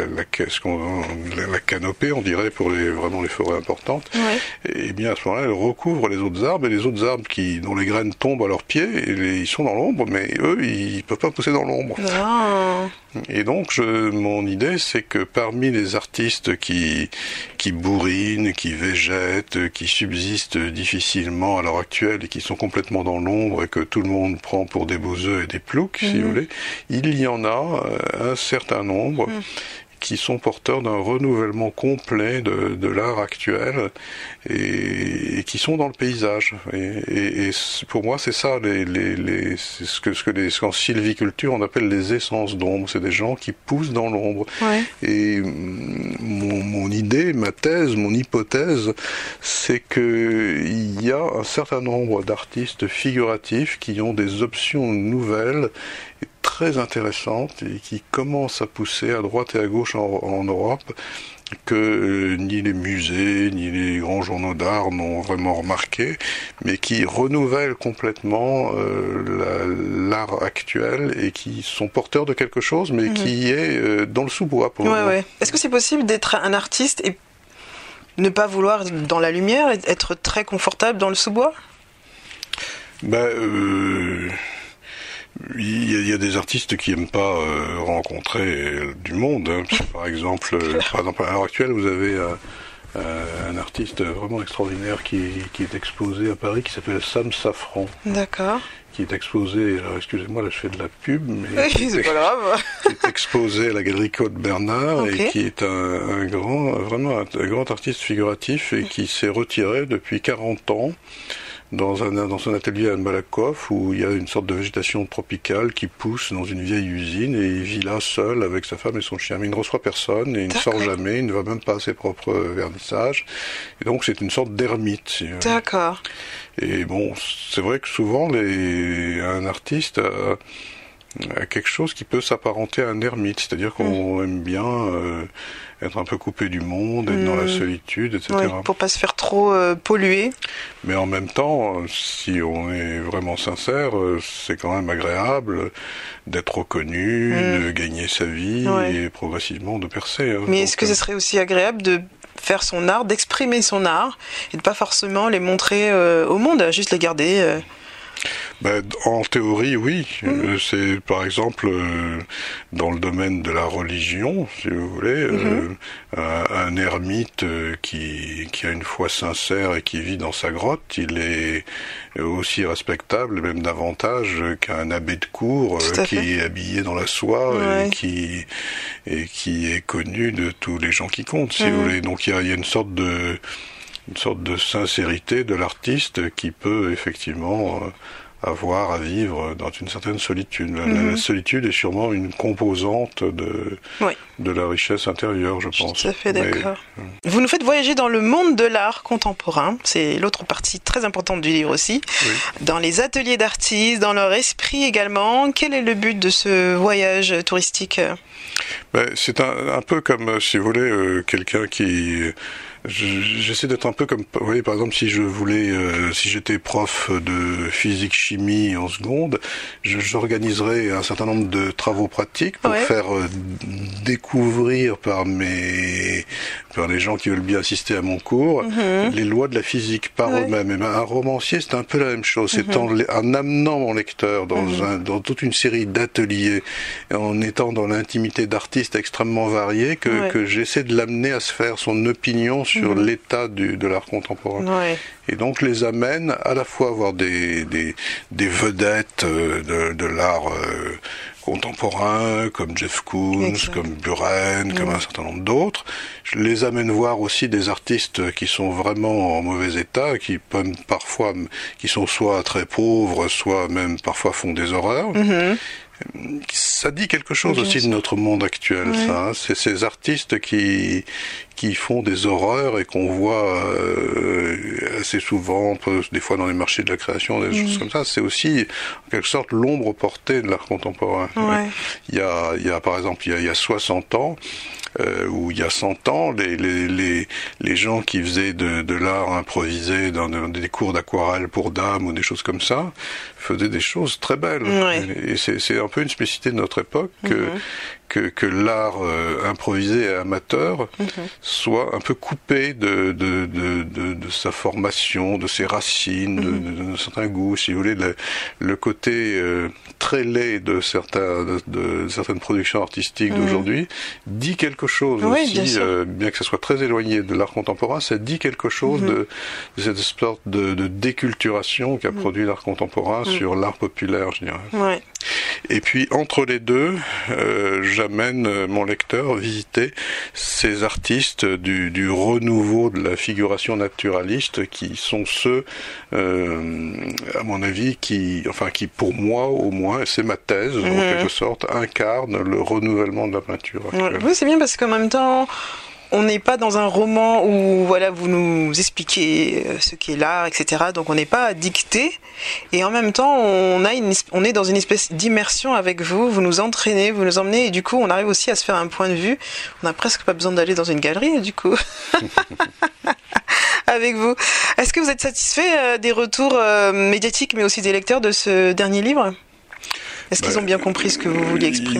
la canopée, on dirait pour vraiment les forêts importantes, et bien à ce moment-là, elles recouvrent les autres arbres et les autres arbres dont les graines tombent à leurs pieds, ils sont dans l'ombre, mais eux, ils peuvent pas pousser dans l'ombre. Et donc, mon idée, c'est que parmi les artistes qui bourrinent, qui végètent, qui subsistent difficilement à l'heure actuelle et qui sont complètement dans l'ombre et que tout le monde prend pour des beaux œufs et des ploucs, si vous voulez, il y en a un certain nombre qui sont porteurs d'un renouvellement complet de l'art actuel et qui sont dans le paysage. Et pour moi, c'est ça, c'est ce qu'en sylviculture on appelle les essences d'ombre. C'est des gens qui poussent dans l'ombre. Et mon idée, ma thèse, mon hypothèse, c'est que il y a un certain nombre d'artistes figuratifs qui ont des options nouvelles très intéressantes et qui commencent à pousser à droite et à gauche en Europe que ni les musées ni les grands journaux d'art n'ont vraiment remarqué, mais qui renouvellent complètement l'art actuel et qui sont porteurs de quelque chose, mais qui est dans le sous-bois pour le moment.
Est-ce que c'est possible d'être un artiste et ne pas vouloir dans la lumière, être très confortable dans le sous-bois?
Il y a des artistes qui aiment pas rencontrer du monde. Par exemple, à l'heure actuelle, vous avez un artiste vraiment extraordinaire qui est exposé à Paris, qui s'appelle Sam Safran.
D'accord.
Qui est exposé, alors excusez-moi, là je fais de la pub, mais
c'est pas grave.
Qui est exposé à la Galerie Claude Bernard et qui est un grand artiste figuratif et qui s'est retiré depuis 40 ans dans son atelier à Malakoff où il y a une sorte de végétation tropicale qui pousse dans une vieille usine et il vit là seul avec sa femme et son chien. Mais il ne reçoit personne et il ne sort jamais, il ne va même pas à ses propres vernissages. Et donc c'est une sorte d'ermite.
D'accord.
Et bon, c'est vrai que souvent un artiste a quelque chose qui peut s'apparenter à un ermite, c'est-à-dire qu'on aime bien être un peu coupé du monde, être dans la solitude, etc.
Oui, pour pas se faire trop polluer.
Mais en même temps, si on est vraiment sincère, c'est quand même agréable d'être reconnu, de gagner sa vie et progressivement de percer.
Mais est-ce que ce serait aussi agréable de faire son art, d'exprimer son art et de pas forcément les montrer au monde, juste les garder
en théorie, oui. C'est par exemple dans le domaine de la religion, si vous voulez, un ermite qui a une foi sincère et qui vit dans sa grotte, il est aussi respectable, même davantage qu'un abbé de cour qui est habillé dans la soie et qui est connu de tous les gens qui comptent, si vous voulez. Donc il y a une sorte de sincérité de l'artiste qui peut effectivement avoir à vivre dans une certaine solitude. La solitude est sûrement une composante de la richesse intérieure, je pense.
Tout à fait d'accord. Vous nous faites voyager dans le monde de l'art contemporain, c'est l'autre partie très importante du livre aussi, dans les ateliers d'artistes, dans leur esprit également. Quel est le but de ce voyage touristique ?
C'est un peu comme, si vous voulez, quelqu'un qui... J'essaie d'être un peu comme, vous voyez, par exemple, si j'étais prof de physique-chimie en seconde, j'organiserais un certain nombre de travaux pratiques pour faire découvrir par les gens qui veulent bien assister à mon cours, les lois de la physique par eux-mêmes. Et ben, un romancier, c'est un peu la même chose. C'est en amenant mon lecteur dans toute une série d'ateliers, en étant dans l'intimité d'artistes extrêmement variés, que j'essaie de l'amener à se faire son opinion sur l'état de l'art contemporain. Et donc les amène à la fois à voir des vedettes de l'art contemporains comme Jeff Koons, comme Buren, comme un certain nombre d'autres. Je les amène voir aussi des artistes qui sont vraiment en mauvais état, qui sont soit très pauvres, soit même parfois font des horreurs. Ça dit quelque chose aussi de notre monde actuel, ça. Hein. C'est ces artistes qui font des horreurs et qu'on voit assez souvent, des fois dans les marchés de la création, des choses comme ça. C'est aussi, en quelque sorte, l'ombre portée de l'art contemporain. Il y a, par exemple, il y a 60 ans, ou il y a 100 ans, les gens qui faisaient de l'art improvisé dans des cours d'aquarelle pour dames ou des choses comme ça, faisaient des choses très belles. Et c'est un peu une spécificité de notre époque que l'art improvisé et amateur soit un peu coupé de sa formation, de ses racines, de certains goûts, si vous voulez, le côté très laid de certaines productions artistiques d'aujourd'hui dit quelque chose aussi, bien que ça soit très éloigné de l'art contemporain, ça dit quelque chose de cette sorte de déculturation qu'a produit l'art contemporain sur l'art populaire, je dirais. Et puis entre les deux, j'amène mon lecteur visiter ces artistes du renouveau de la figuration naturaliste qui sont ceux, à mon avis, qui pour moi au moins, c'est ma thèse en quelque sorte, incarnent le renouvellement de la peinture actuelle.
Oui, c'est bien parce qu'en même temps, on n'est pas dans un roman où vous nous expliquez ce qu'est l'art, etc. Donc on n'est pas dicté. Et en même temps, on est dans une espèce d'immersion avec vous. Vous nous entraînez, vous nous emmenez. Et du coup, on arrive aussi à se faire un point de vue. On n'a presque pas besoin d'aller dans une galerie, du coup. Avec vous. Est-ce que vous êtes satisfait des retours médiatiques, mais aussi des lecteurs de ce dernier livre ? Est-ce qu'ils ont bien compris ce que vous vouliez exprimer ?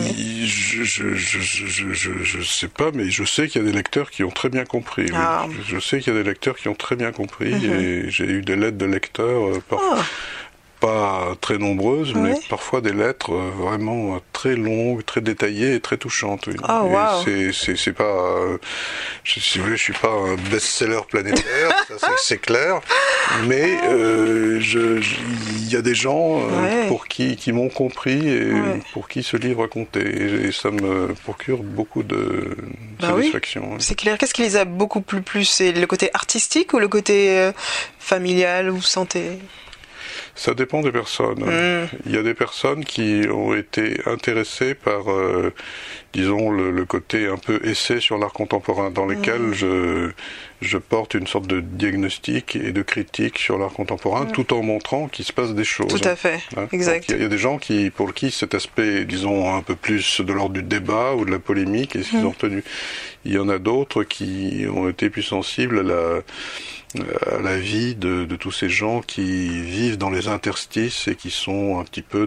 Je sais pas, mais je sais qu'il y a des lecteurs qui ont très bien compris.
Ah.
Oui. Je sais qu'il y a des lecteurs qui ont très bien compris et j'ai eu des lettres de lecteurs pas très nombreuses, mais parfois des lettres vraiment très longues, très détaillées et très touchantes. Oui.
Oh, wow.
C'est pas, si vous voulez, je suis pas un best-seller planétaire, ça, c'est clair, mais il y a des gens qui m'ont compris et pour qui ce livre a compté, et ça me procure beaucoup de satisfaction.
Oui. C'est clair. Qu'est-ce qui les a beaucoup plu ? C'est le côté artistique ou le côté familial ou santé ?
Ça dépend des personnes. Il y a des personnes qui ont été intéressées par, disons, le côté un peu essai sur l'art contemporain, dans lequel je porte une sorte de diagnostic et de critique sur l'art contemporain, tout en montrant qu'il se passe des choses.
Tout à fait, exact.
Il y a des gens pour qui cet aspect, disons, un peu plus de l'ordre du débat ou de la polémique, et ce qu'ils ont retenu. Il y en a d'autres qui ont été plus sensibles à la vie de tous ces gens qui vivent dans les interstices et qui sont un petit peu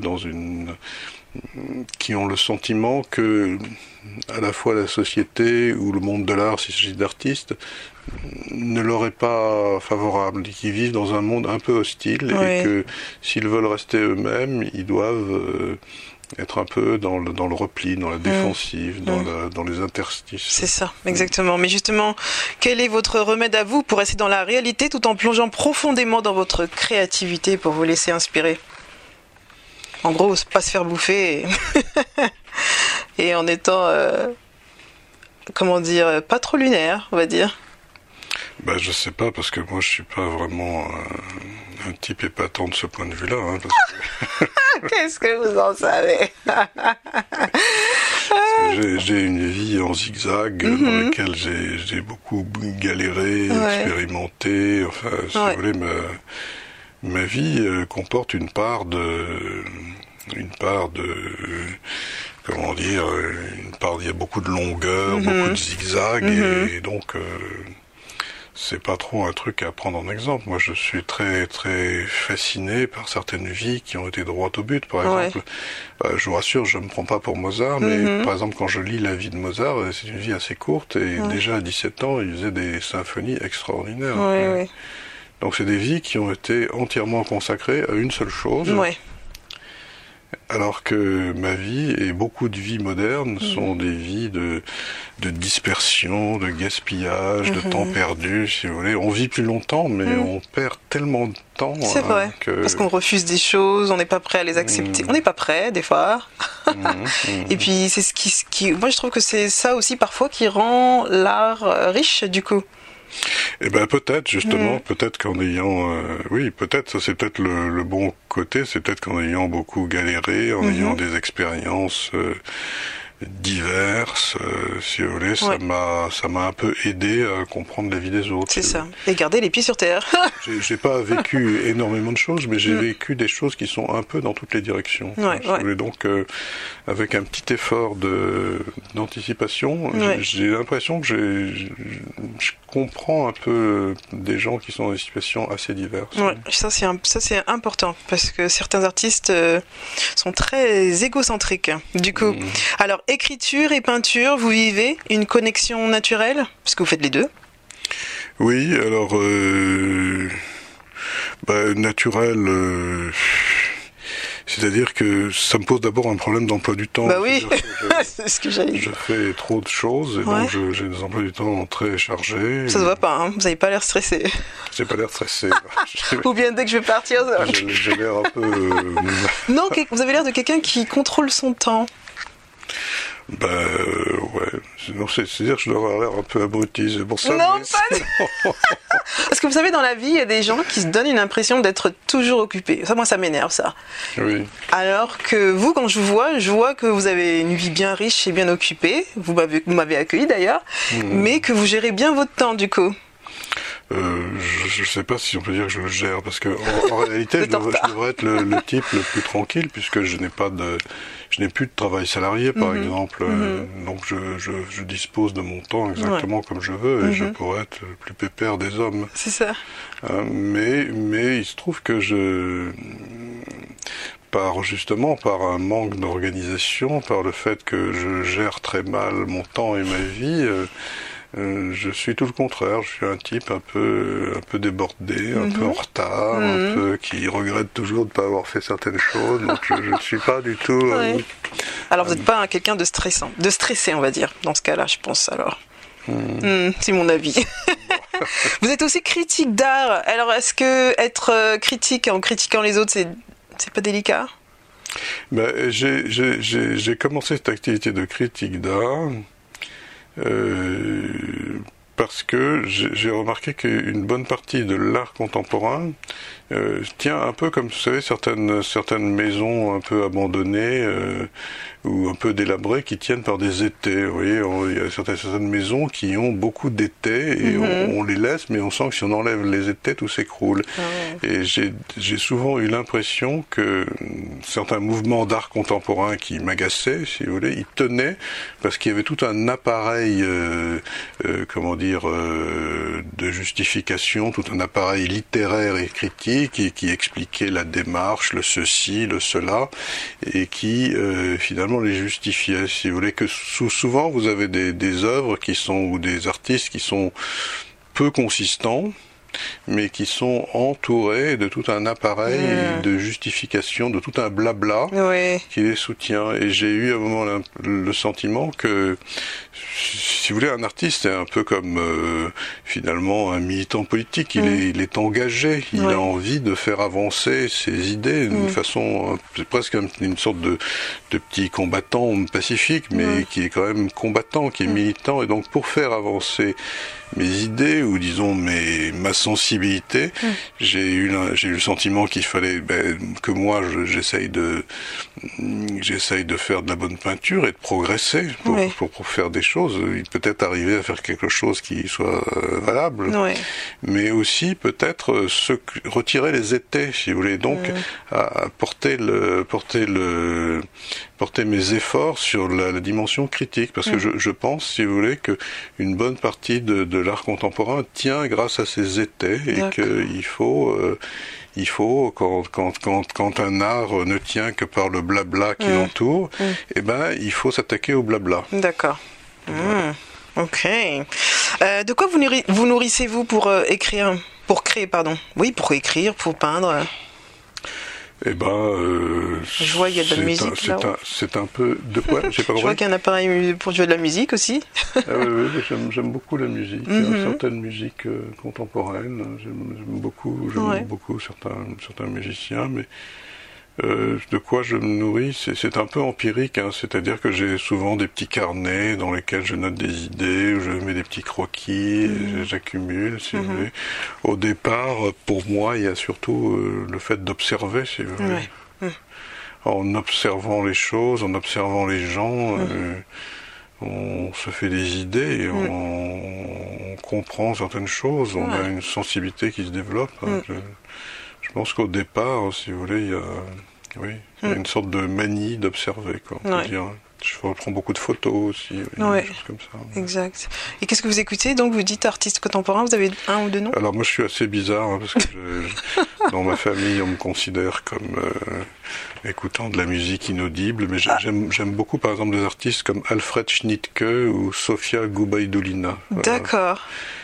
qui ont le sentiment que à la fois la société ou le monde de l'art, s'il s'agit d'artistes, ne leur est pas favorable, qui vivent dans un monde un peu hostile et que s'ils veulent rester eux-mêmes, ils doivent être un peu dans le repli, dans la défensive, dans les interstices.
C'est ça, exactement. Mais justement, quel est votre remède à vous pour rester dans la réalité tout en plongeant profondément dans votre créativité pour vous laisser inspirer ? En gros, pas se faire bouffer et en étant, pas trop lunaire, on va dire.
Je sais pas, parce que moi je suis pas vraiment un type épatant de ce point de vue-là.
Qu'est-ce que vous en savez ?
J'ai une vie en zigzag dans laquelle j'ai beaucoup galéré, expérimenté. Enfin, si vous voulez, ma vie comporte une part de comment dire, il y a beaucoup de longueur, beaucoup de zigzag, et donc c'est pas trop un truc à prendre en exemple. Moi, je suis très très fasciné par certaines vies qui ont été droites au but. Par exemple, je vous rassure, je me prends pas pour Mozart, mais par exemple, quand je lis la vie de Mozart, c'est une vie assez courte et déjà à 17 ans, il faisait des symphonies extraordinaires. Donc, c'est des vies qui ont été entièrement consacrées à une seule chose. Alors que ma vie et beaucoup de vies modernes sont des vies de dispersion, de gaspillage, de temps perdu, si vous voulez. On vit plus longtemps, mais on perd tellement de temps.
C'est vrai, parce qu'on refuse des choses, on n'est pas prêt à les accepter. On n'est pas prêt, des fois. Et puis, c'est ce qui... Moi, je trouve que c'est ça aussi, parfois, qui rend l'art riche, du coup.
Eh ben peut-être justement, peut-être qu'en ayant, peut-être ça c'est peut-être le bon côté, c'est peut-être qu'en ayant beaucoup galéré, en ayant des expériences diverses, si vous voulez, ça m'a un peu aidé à comprendre la vie des autres.
C'est ça. Et garder les pieds sur terre.
J'ai pas vécu énormément de choses, mais j'ai vécu des choses qui sont un peu dans toutes les directions. Si vous voulez. Donc, avec un petit effort d'anticipation, j'ai l'impression que je comprends un peu des gens qui sont dans des situations assez diverses.
Ça c'est important, parce que certains artistes sont très égocentriques. Du coup, alors écriture et peinture, vous vivez une connexion naturelle, puisque vous faites les deux?
Oui, alors naturel. C'est-à-dire que ça me pose d'abord un problème d'emploi du temps.
Bah oui, c'est ce que j'allais dire.
Je fais trop de choses et donc j'ai des emplois du temps très chargés.
Ça se voit pas, hein. Vous n'avez pas l'air stressé.
J'ai pas l'air stressé.
Ou bien dès que je vais partir, ça va.
J'ai l'air un peu...
Non, vous avez l'air de quelqu'un qui contrôle son temps.
C'est-à-dire que je dois avoir l'air un peu abruti, c'est pour ça.
Non, pas Parce que vous savez, dans la vie, il y a des gens qui se donnent une impression d'être toujours occupés. Ça, moi, ça m'énerve, ça.
Oui.
Alors que vous, quand je vois que vous avez une vie bien riche et bien occupée, vous m'avez accueilli d'ailleurs, mais que vous gérez bien votre temps, du coup.
Je ne sais pas si on peut dire que je le gère, parce que en réalité, je devrais être le type le plus tranquille, puisque je n'ai plus de travail salarié, par exemple. Donc je dispose de mon temps exactement comme je veux, et je pourrais être le plus pépère des hommes.
C'est ça.
Mais il se trouve que par un manque d'organisation, par le fait que je gère très mal mon temps et ma vie, je suis tout le contraire. Je suis un type un peu débordé, un peu en retard, un peu qui regrette toujours de ne pas avoir fait certaines choses. Donc je ne suis pas du tout.
Alors vous n'êtes pas quelqu'un de stressé, on va dire, dans ce cas-là, je pense. Alors, c'est mon avis. Vous êtes aussi critique d'art. Alors est-ce que être critique en critiquant les autres, c'est pas délicat?
J'ai commencé cette activité de critique d'art. Parce que j'ai remarqué qu'une bonne partie de l'art contemporain tient un peu comme, vous savez, certaines maisons un peu abandonnées ou un peu délabrées qui tiennent par des étais. Vous voyez, il y a certaines maisons qui ont beaucoup d'étais et on les laisse, mais on sent que si on enlève les étais, tout s'écroule. Et j'ai souvent eu l'impression que certains mouvements d'art contemporain qui m'agaçaient, si vous voulez, ils tenaient parce qu'il y avait tout un appareil, de justification, tout un appareil littéraire et critique qui expliquait la démarche, le ceci, le cela, et qui finalement les justifiait. Si vous voulez, que souvent vous avez des œuvres ou des artistes qui sont peu consistants, mais qui sont entourés de tout un appareil de justification, de tout un blabla qui les soutient. Et j'ai eu à un moment le sentiment que, si vous voulez, un artiste est un peu comme finalement un militant politique. Il est engagé, il a envie de faire avancer ses idées d'une façon, c'est presque une sorte de petit combattant pacifique, mais qui est quand même combattant, qui est militant. Et donc pour faire avancer mes idées, ou disons ma sensibilité, j'ai eu le sentiment qu'il fallait que moi j'essaye de faire de la bonne peinture et de progresser pour faire des choses, peut-être arriver à faire quelque chose qui soit valable, mais aussi peut-être retirer les étais, si vous voulez, donc à porter porter mes efforts sur la dimension critique, parce que je pense, si vous voulez, qu'une bonne partie de l'art contemporain tient grâce à ses étais, et qu'il faut... quand un art ne tient que par le blabla qui l'entoure, eh ben, il faut s'attaquer au blabla.
D'accord. Ok. De quoi vous nourrissez-vous pour écrire, pour créer, pardon? Oui, pour écrire, pour peindre.
Eh ben,
je vois, il y a de la musique là.
C'est un peu de quoi? J'ai pas compris.
Je vois qu'il y a un appareil pour jouer de la musique aussi.
Oui, j'aime beaucoup la musique, certaines musiques contemporaines. J'aime beaucoup certains musiciens, mais de quoi je me nourris, c'est un peu empirique, hein, c'est-à-dire que j'ai souvent des petits carnets dans lesquels je note des idées, où je mets des petits croquis, et j'accumule, si vous voulez. Au départ, pour moi, il y a surtout le fait d'observer, si vous voulez. En observant les choses, en observant les gens, on se fait des idées, on comprend certaines choses, on a une sensibilité qui se développe. Hein, je pense qu'au départ, si vous voulez, il y a une sorte de manie d'observer, quoi, on peut dire. Je reprends beaucoup de photos aussi, des choses comme ça.
Exact. Et qu'est-ce que vous écoutez? Donc vous dites artiste contemporain, vous avez un ou deux noms?
Alors moi je suis assez bizarre, hein, parce que dans ma famille on me considère comme écoutant de la musique inaudible, mais j'aime beaucoup par exemple des artistes comme Alfred Schnittke ou Sofia Gubaidulina.
D'accord.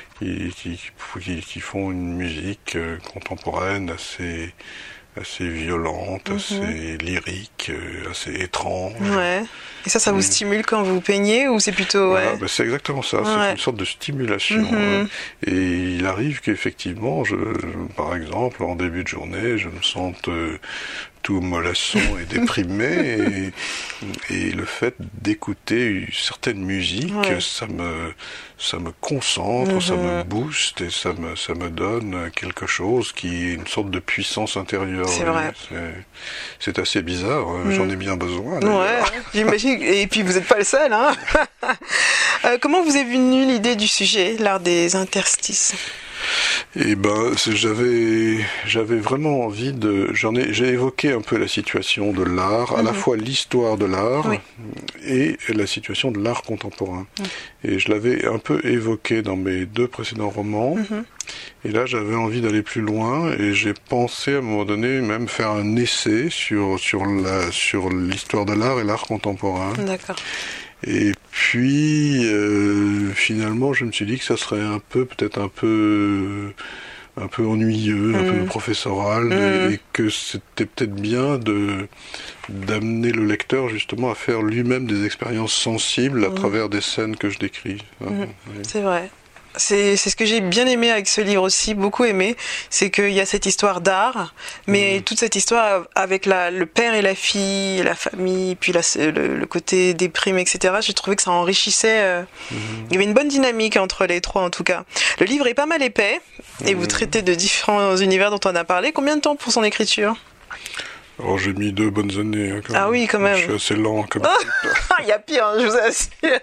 Qui font une musique contemporaine assez violente, assez lyrique, assez étrange.
Ouais. Et ça vous stimule quand vous peignez, ou c'est plutôt...
C'est exactement ça, c'est une sorte de stimulation. Et il arrive qu'effectivement, par exemple, en début de journée, je me sente tout mollasson et déprimé, et le fait d'écouter certaines musiques, ça me concentre, ça me booste, et ça me donne quelque chose qui est une sorte de puissance intérieure.
C'est vrai.
C'est assez bizarre, j'en ai bien besoin.
Ouais, j'imagine, et puis vous n'êtes pas le seul, hein. Comment vous est venue l'idée du sujet, l'art des interstices?
Eh ben, j'avais vraiment envie j'ai évoqué un peu la situation de l'art, à la fois l'histoire de l'art et la situation de l'art contemporain. Et je l'avais un peu évoqué dans mes deux précédents romans. Et là, j'avais envie d'aller plus loin, et j'ai pensé à un moment donné même faire un essai sur l'histoire de l'art et l'art contemporain.
D'accord.
Et puis, finalement, je me suis dit que ça serait peut-être un peu ennuyeux, un peu professoral, et que c'était peut-être bien d'amener le lecteur justement à faire lui-même des expériences sensibles à travers des scènes que je décris.
C'est vrai. C'est ce que j'ai bien aimé avec ce livre aussi, beaucoup aimé, c'est qu'il y a cette histoire d'art, mais toute cette histoire avec le père et la fille, la famille, puis le côté déprimé, etc. J'ai trouvé que ça enrichissait. Il y avait une bonne dynamique entre les trois en tout cas. Le livre est pas mal épais, et vous traitez de différents univers dont on a parlé. Combien de temps pour son écriture?
Alors j'ai mis 2 bonnes années. Hein,
ah oui, quand même.
Je suis assez lent comme
il y a pire, hein, je vous assure.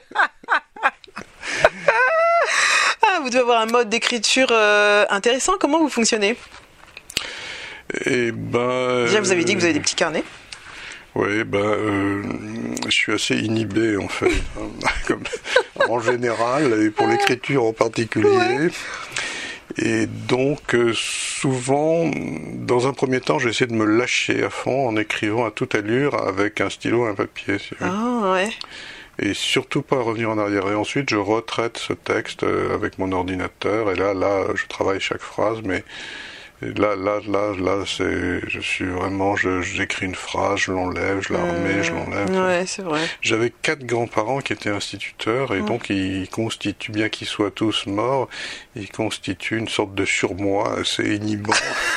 Vous devez avoir un mode d'écriture intéressant. Comment vous fonctionnez?
Eh ben,
déjà, vous avez dit que vous avez des petits carnets.
Oui, je suis assez inhibé en fait, en général, et pour l'écriture en particulier. Et donc, souvent, dans un premier temps, j'essaie de me lâcher à fond en écrivant à toute allure avec un stylo et un papier. Si vous voulez. Et surtout pas revenir en arrière. Et ensuite, je retraite ce texte avec mon ordinateur. Et là, je travaille chaque phrase. Mais là, j'écris une phrase, je l'enlève, je la remets, je l'enlève.
Ouais, c'est vrai.
J'avais 4 grands-parents qui étaient instituteurs. Et donc, ils constituent, bien qu'ils soient tous morts, ils constituent une sorte de surmoi assez inhibant.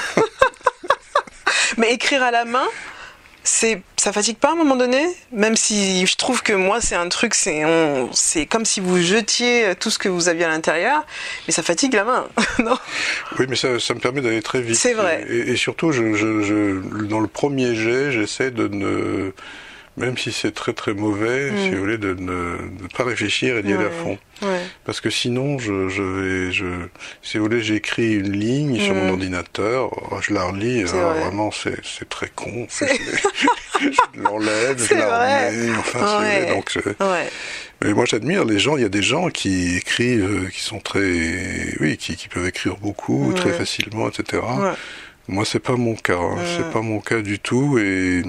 Mais écrire à la main, ça fatigue pas à un moment donné? Même si je trouve que moi c'est un truc, c'est comme si vous jetiez tout ce que vous aviez à l'intérieur, mais ça fatigue la main, non? Oui,
mais ça me permet d'aller très vite.
C'est vrai.
Et surtout, dans le premier jet, j'essaie de ne... Même si c'est très très mauvais, si vous voulez, de ne pas réfléchir et d'y aller à fond. Parce que sinon, si vous voulez, j'écris une ligne sur mon ordinateur, je la relis, alors vraiment c'est très con. je l'enlève, je la remets, enfin,
ouais.
Donc, mais moi j'admire les gens, il y a des gens qui écrivent, qui sont très, qui peuvent écrire beaucoup, très facilement, etc. Ouais. Moi c'est pas mon cas, c'est pas mon cas du tout, et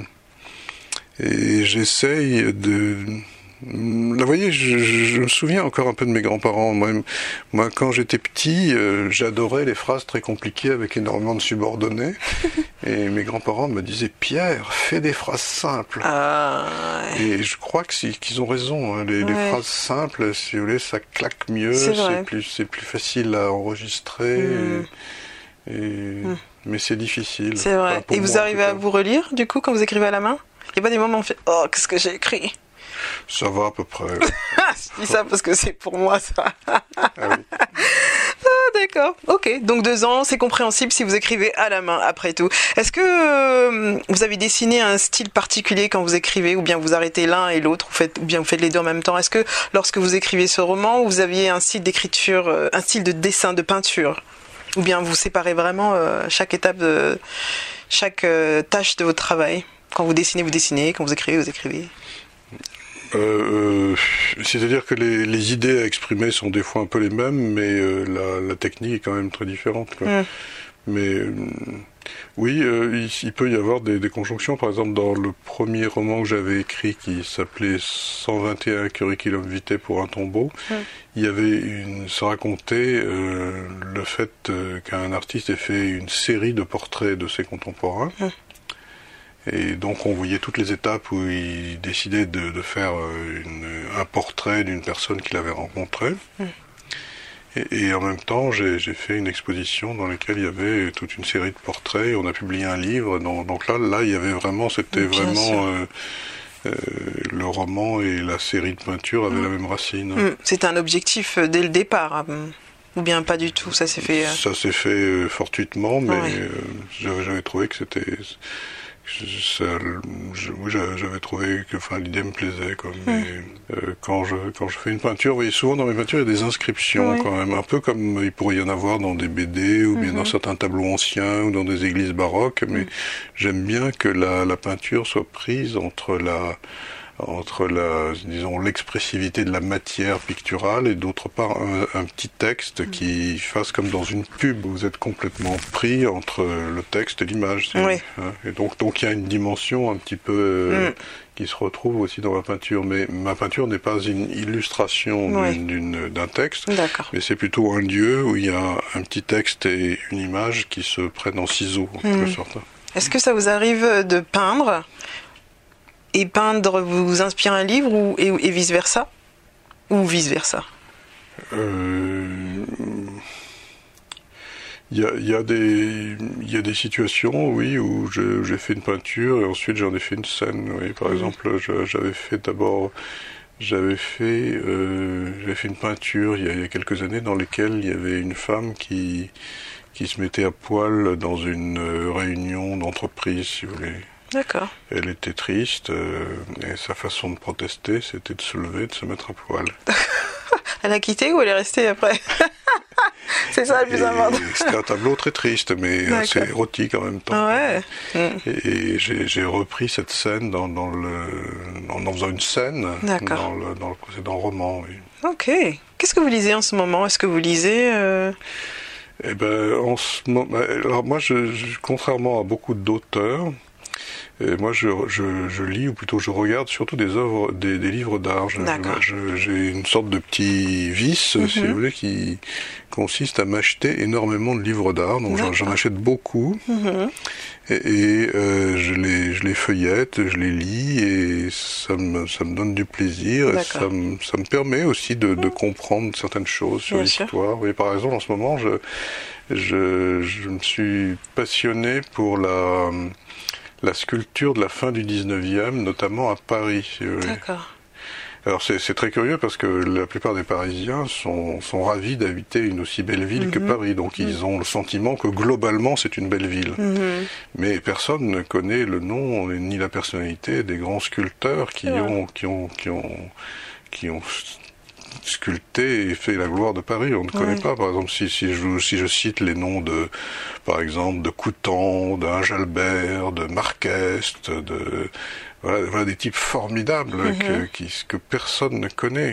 j'essaye de... Là, vous voyez, je me souviens encore un peu de mes grands-parents. Moi quand j'étais petit, j'adorais les phrases très compliquées avec énormément de subordonnés. Et mes grands-parents me disaient « Pierre, fais des phrases simples. » Et je crois qu'ils ont raison. Hein. Les phrases simples, si vous voulez, ça claque mieux. C'est plus facile à enregistrer. Mais c'est difficile.
C'est vrai. Enfin, et vous arrivez à vous relire, du coup, quand vous écrivez à la main ? Il n'y a pas des moments où on fait « Oh, qu'est-ce que j'ai écrit ?»
Ça va à peu près.
Je dis ça parce que c'est pour moi, ça.
Ah oui.
D'accord, ok. Donc 2 ans, c'est compréhensible si vous écrivez à la main, après tout. Est-ce que vous avez dessiné un style particulier quand vous écrivez, ou bien vous arrêtez l'un et l'autre, ou bien vous faites les deux en même temps ? Est-ce que lorsque vous écrivez ce roman, vous aviez un style d'écriture, un style de dessin, de peinture ? Ou bien vous séparez vraiment chaque étape chaque tâche de votre travail ? Quand vous dessinez, quand vous écrivez.
C'est-à-dire que les idées à exprimer sont des fois un peu les mêmes, mais la technique est quand même très différente, quoi. Mais oui, il peut y avoir des conjonctions. Par exemple, dans le premier roman que j'avais écrit, qui s'appelait 121 curriculum vitae pour un tombeau, il y avait ça racontait le fait qu'un artiste ait fait une série de portraits de ses contemporains. Et donc on voyait toutes les étapes où il décidait de faire un portrait d'une personne qu'il avait rencontrée. Et en même temps, j'ai fait une exposition dans laquelle il y avait toute une série de portraits. Et on a publié un livre. Donc là, il y avait vraiment, c'était vraiment le roman et la série de peintures avaient la même racine.
C'était un objectif dès le départ. Ou bien pas du tout, ça s'est fait...
Ça s'est fait fortuitement, mais j'avais trouvé que c'était... J'avais trouvé que l'idée me plaisait, quoi. Mais quand je fais une peinture, vous voyez, souvent dans mes peintures il y a des inscriptions quand même, un peu comme il pourrait y en avoir dans des BD ou bien dans certains tableaux anciens ou dans des églises baroques, mais j'aime bien que la peinture soit prise entre disons, l'expressivité de la matière picturale et d'autre part un petit texte qui fasse comme dans une pub. Vous êtes complètement pris entre le texte et l'image. Et donc il y a une dimension un petit peu qui se retrouve aussi dans ma peinture. Mais ma peinture n'est pas une illustration d'un texte, mais c'est plutôt un lieu où il y a un petit texte et une image qui se prennent en ciseaux, en quelque sorte.
Est-ce que ça vous arrive de peindre ? Et peindre vous inspire un livre et vice-versa ? Ou vice-versa ?
Il y a des situations, oui, où j'ai fait une peinture et ensuite j'en ai fait une scène. Oui. Par exemple, j'avais fait une peinture il y a quelques années dans laquelle il y avait une femme qui se mettait à poil dans une réunion d'entreprise, si vous voulez.
D'accord.
Elle était triste et sa façon de protester, c'était de se lever, de se mettre à poil.
Elle a quitté ou elle est restée après ? C'est ça le plus important.
C'était un tableau très triste, mais assez érotique en même temps. Et j'ai repris cette scène en faisant une scène dans le précédent roman. Oui.
Ok. Qu'est-ce que vous lisez en ce moment ? Est-ce que vous lisez
Eh ben, en ce moment, alors moi, contrairement à beaucoup d'auteurs, moi, je lis, ou plutôt je regarde surtout des œuvres, des livres d'art. J'ai une sorte de petit vice, si vous voulez, qui consiste à m'acheter énormément de livres d'art. Donc j'en achète beaucoup, et je les feuillette, je les lis, et ça me donne du plaisir, et ça me permet aussi de comprendre certaines choses sur l'histoire. Et par exemple, en ce moment, je me suis passionné pour la sculpture de la fin du 19e, notamment à Paris.
D'accord.
Alors c'est très curieux parce que la plupart des Parisiens sont ravis d'habiter une aussi belle ville que Paris. Donc ils ont le sentiment que globalement c'est une belle ville. Mais personne ne connaît le nom ni la personnalité des grands sculpteurs qui ont sculpté et fait la gloire de Paris. On ne connaît pas, par exemple, si je cite les noms par exemple, de Coutan, d'Injalbert, de Marqueste, voilà des types formidables que personne ne connaît.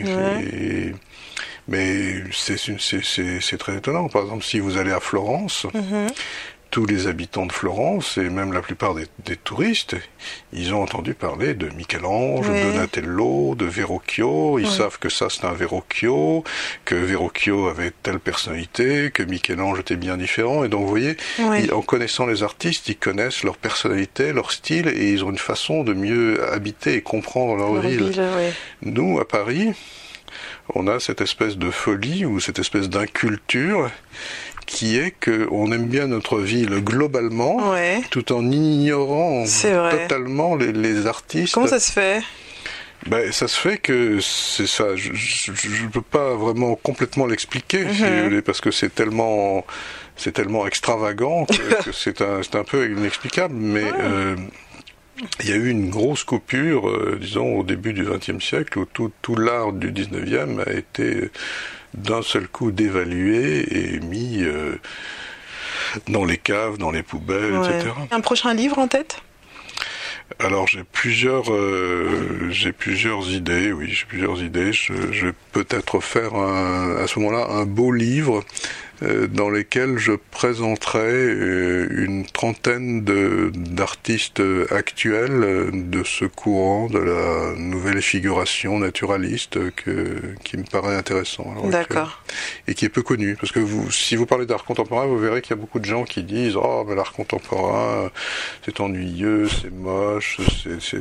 Mais c'est très étonnant. Par exemple, si vous allez à Florence, tous les habitants de Florence, et même la plupart des touristes, ils ont entendu parler de Michel-Ange, Donatello, de Verrocchio. Ils savent que ça, c'est un Verrocchio, que Verrocchio avait telle personnalité, que Michel-Ange était bien différent. Et donc, vous voyez, en connaissant les artistes, ils connaissent leur personnalité, leur style, et ils ont une façon de mieux habiter et comprendre leur ville. Nous, à Paris, on a cette espèce de folie ou cette espèce d'inculture qui est qu'on aime bien notre ville globalement, tout en ignorant totalement les artistes.
Comment ça se fait ?
Ça se fait que c'est ça. Je ne peux pas vraiment complètement l'expliquer, si vous voulez, parce que c'est tellement extravagant que c'est un peu inexplicable, mais il y a eu une grosse coupure, disons, au début du XXe siècle, où tout l'art du XIXe a été d'un seul coup dévalué et mis dans les caves, dans les poubelles, etc.
Un prochain livre en tête ?
Alors j'ai plusieurs idées, oui, j'ai plusieurs idées. Je vais peut-être faire à ce moment-là un beau livre dans lesquels je présenterai une trentaine d'artistes actuels de ce courant de la nouvelle figuration naturaliste qui me paraît intéressant.
D'accord.
Et qui est peu connu, parce que si vous parlez d'art contemporain, vous verrez qu'il y a beaucoup de gens qui disent « Oh, mais l'art contemporain, c'est ennuyeux, c'est moche, etc. »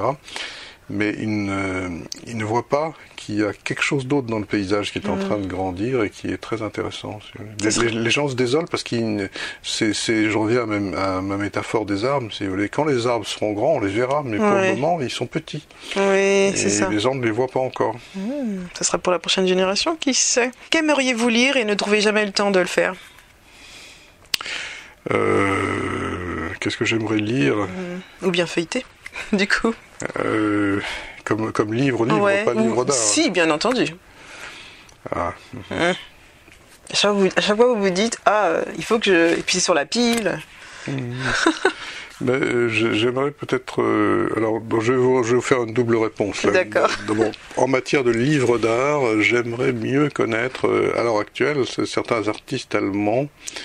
Mais ils ne voient pas qu'il y a quelque chose d'autre dans le paysage qui est en train de grandir et qui est très intéressant. Les gens se désolent parce je reviens à ma métaphore des arbres. Quand les arbres seront grands, on les verra, mais pour le moment, ils sont petits.
Oui, c'est ça.
Et les gens ne les voient pas encore.
Ça sera pour la prochaine génération, qui sait. Qu'aimeriez-vous lire et ne trouvez jamais le temps de le faire ?
Qu'est-ce que j'aimerais lire ?
Ou bien feuilleter, du coup.
Comme livre, pas livre d'art.
Si, bien entendu.
Ah.
À chaque fois vous vous dites il faut que et puis c'est sur la pile.
Mais j'aimerais peut-être alors je vais vous faire une double réponse là.
D'accord.
En matière de livres d'art, j'aimerais mieux connaître à l'heure actuelle certains artistes allemands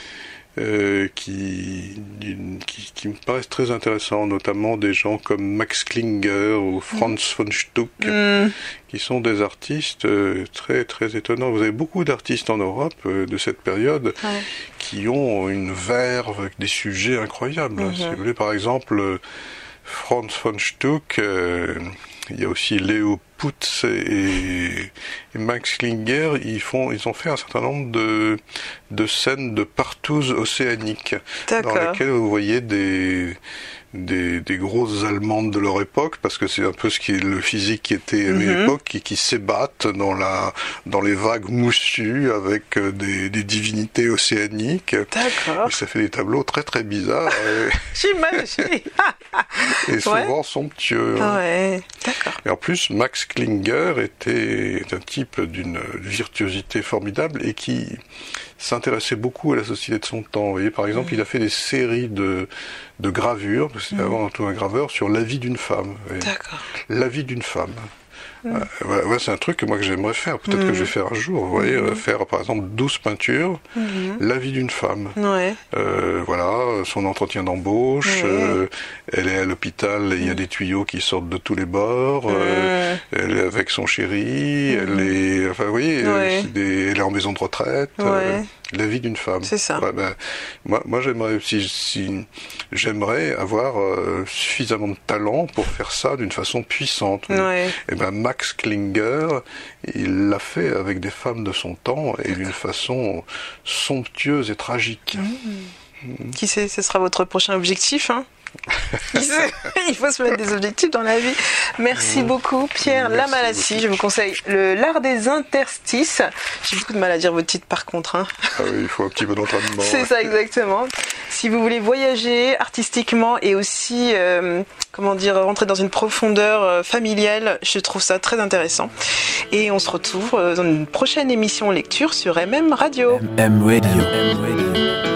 qui me paraissent très intéressants, notamment des gens comme Max Klinger ou Franz von Stuck, qui sont des artistes très très étonnants. Vous avez beaucoup d'artistes en Europe de cette période qui ont une verve avec des sujets incroyables. Si vous voulez, par exemple, Franz von Stuck, il y a aussi Leo Putz et Max Klinger, ils ont fait un certain nombre de scènes de partouzes océaniques dans lesquelles vous voyez des grosses Allemandes de leur époque, parce que c'est un peu le physique qui était à l'époque, qui s'ébattent dans les vagues moussues avec des divinités océaniques.
D'accord.
Et ça fait des tableaux très très bizarres.
J'imagine.
Et souvent somptueux.
Ouais. D'accord.
Et en plus, Max Klinger était un type d'une virtuosité formidable et qui s'intéressait beaucoup à la société de son temps. Vous voyez, par exemple, il a fait des séries de gravures, parce que c'était avant tout un graveur, sur la vie d'une femme.
D'accord.
La vie d'une femme. C'est un truc que j'aimerais faire. Peut-être que je vais faire un jour. Vous voyez, faire par exemple 12 peintures, la vie d'une femme. Son entretien d'embauche, elle est à l'hôpital, il y a des tuyaux qui sortent de tous les bords, elle est avec son chéri, elle est, elle est en maison de retraite. La vie d'une femme.
C'est ça.
Moi j'aimerais j'aimerais avoir suffisamment de talent pour faire ça d'une façon puissante. Et Max Klinger, il l'a fait avec des femmes de son temps et d'une façon somptueuse et tragique.
Qui sait, ce sera votre prochain objectif, hein ? Il faut se mettre des objectifs dans la vie. Merci beaucoup, Pierre Lamalassie. Je vous conseille l'art des interstices. J'ai beaucoup de mal à dire votre titre par contre. Hein.
Ah oui, il faut un petit peu d'entraînement.
C'est ça, exactement. Si vous voulez voyager artistiquement et aussi, rentrer dans une profondeur familiale, je trouve ça très intéressant. Et on se retrouve dans une prochaine émission lecture sur MM Radio.
MM Radio.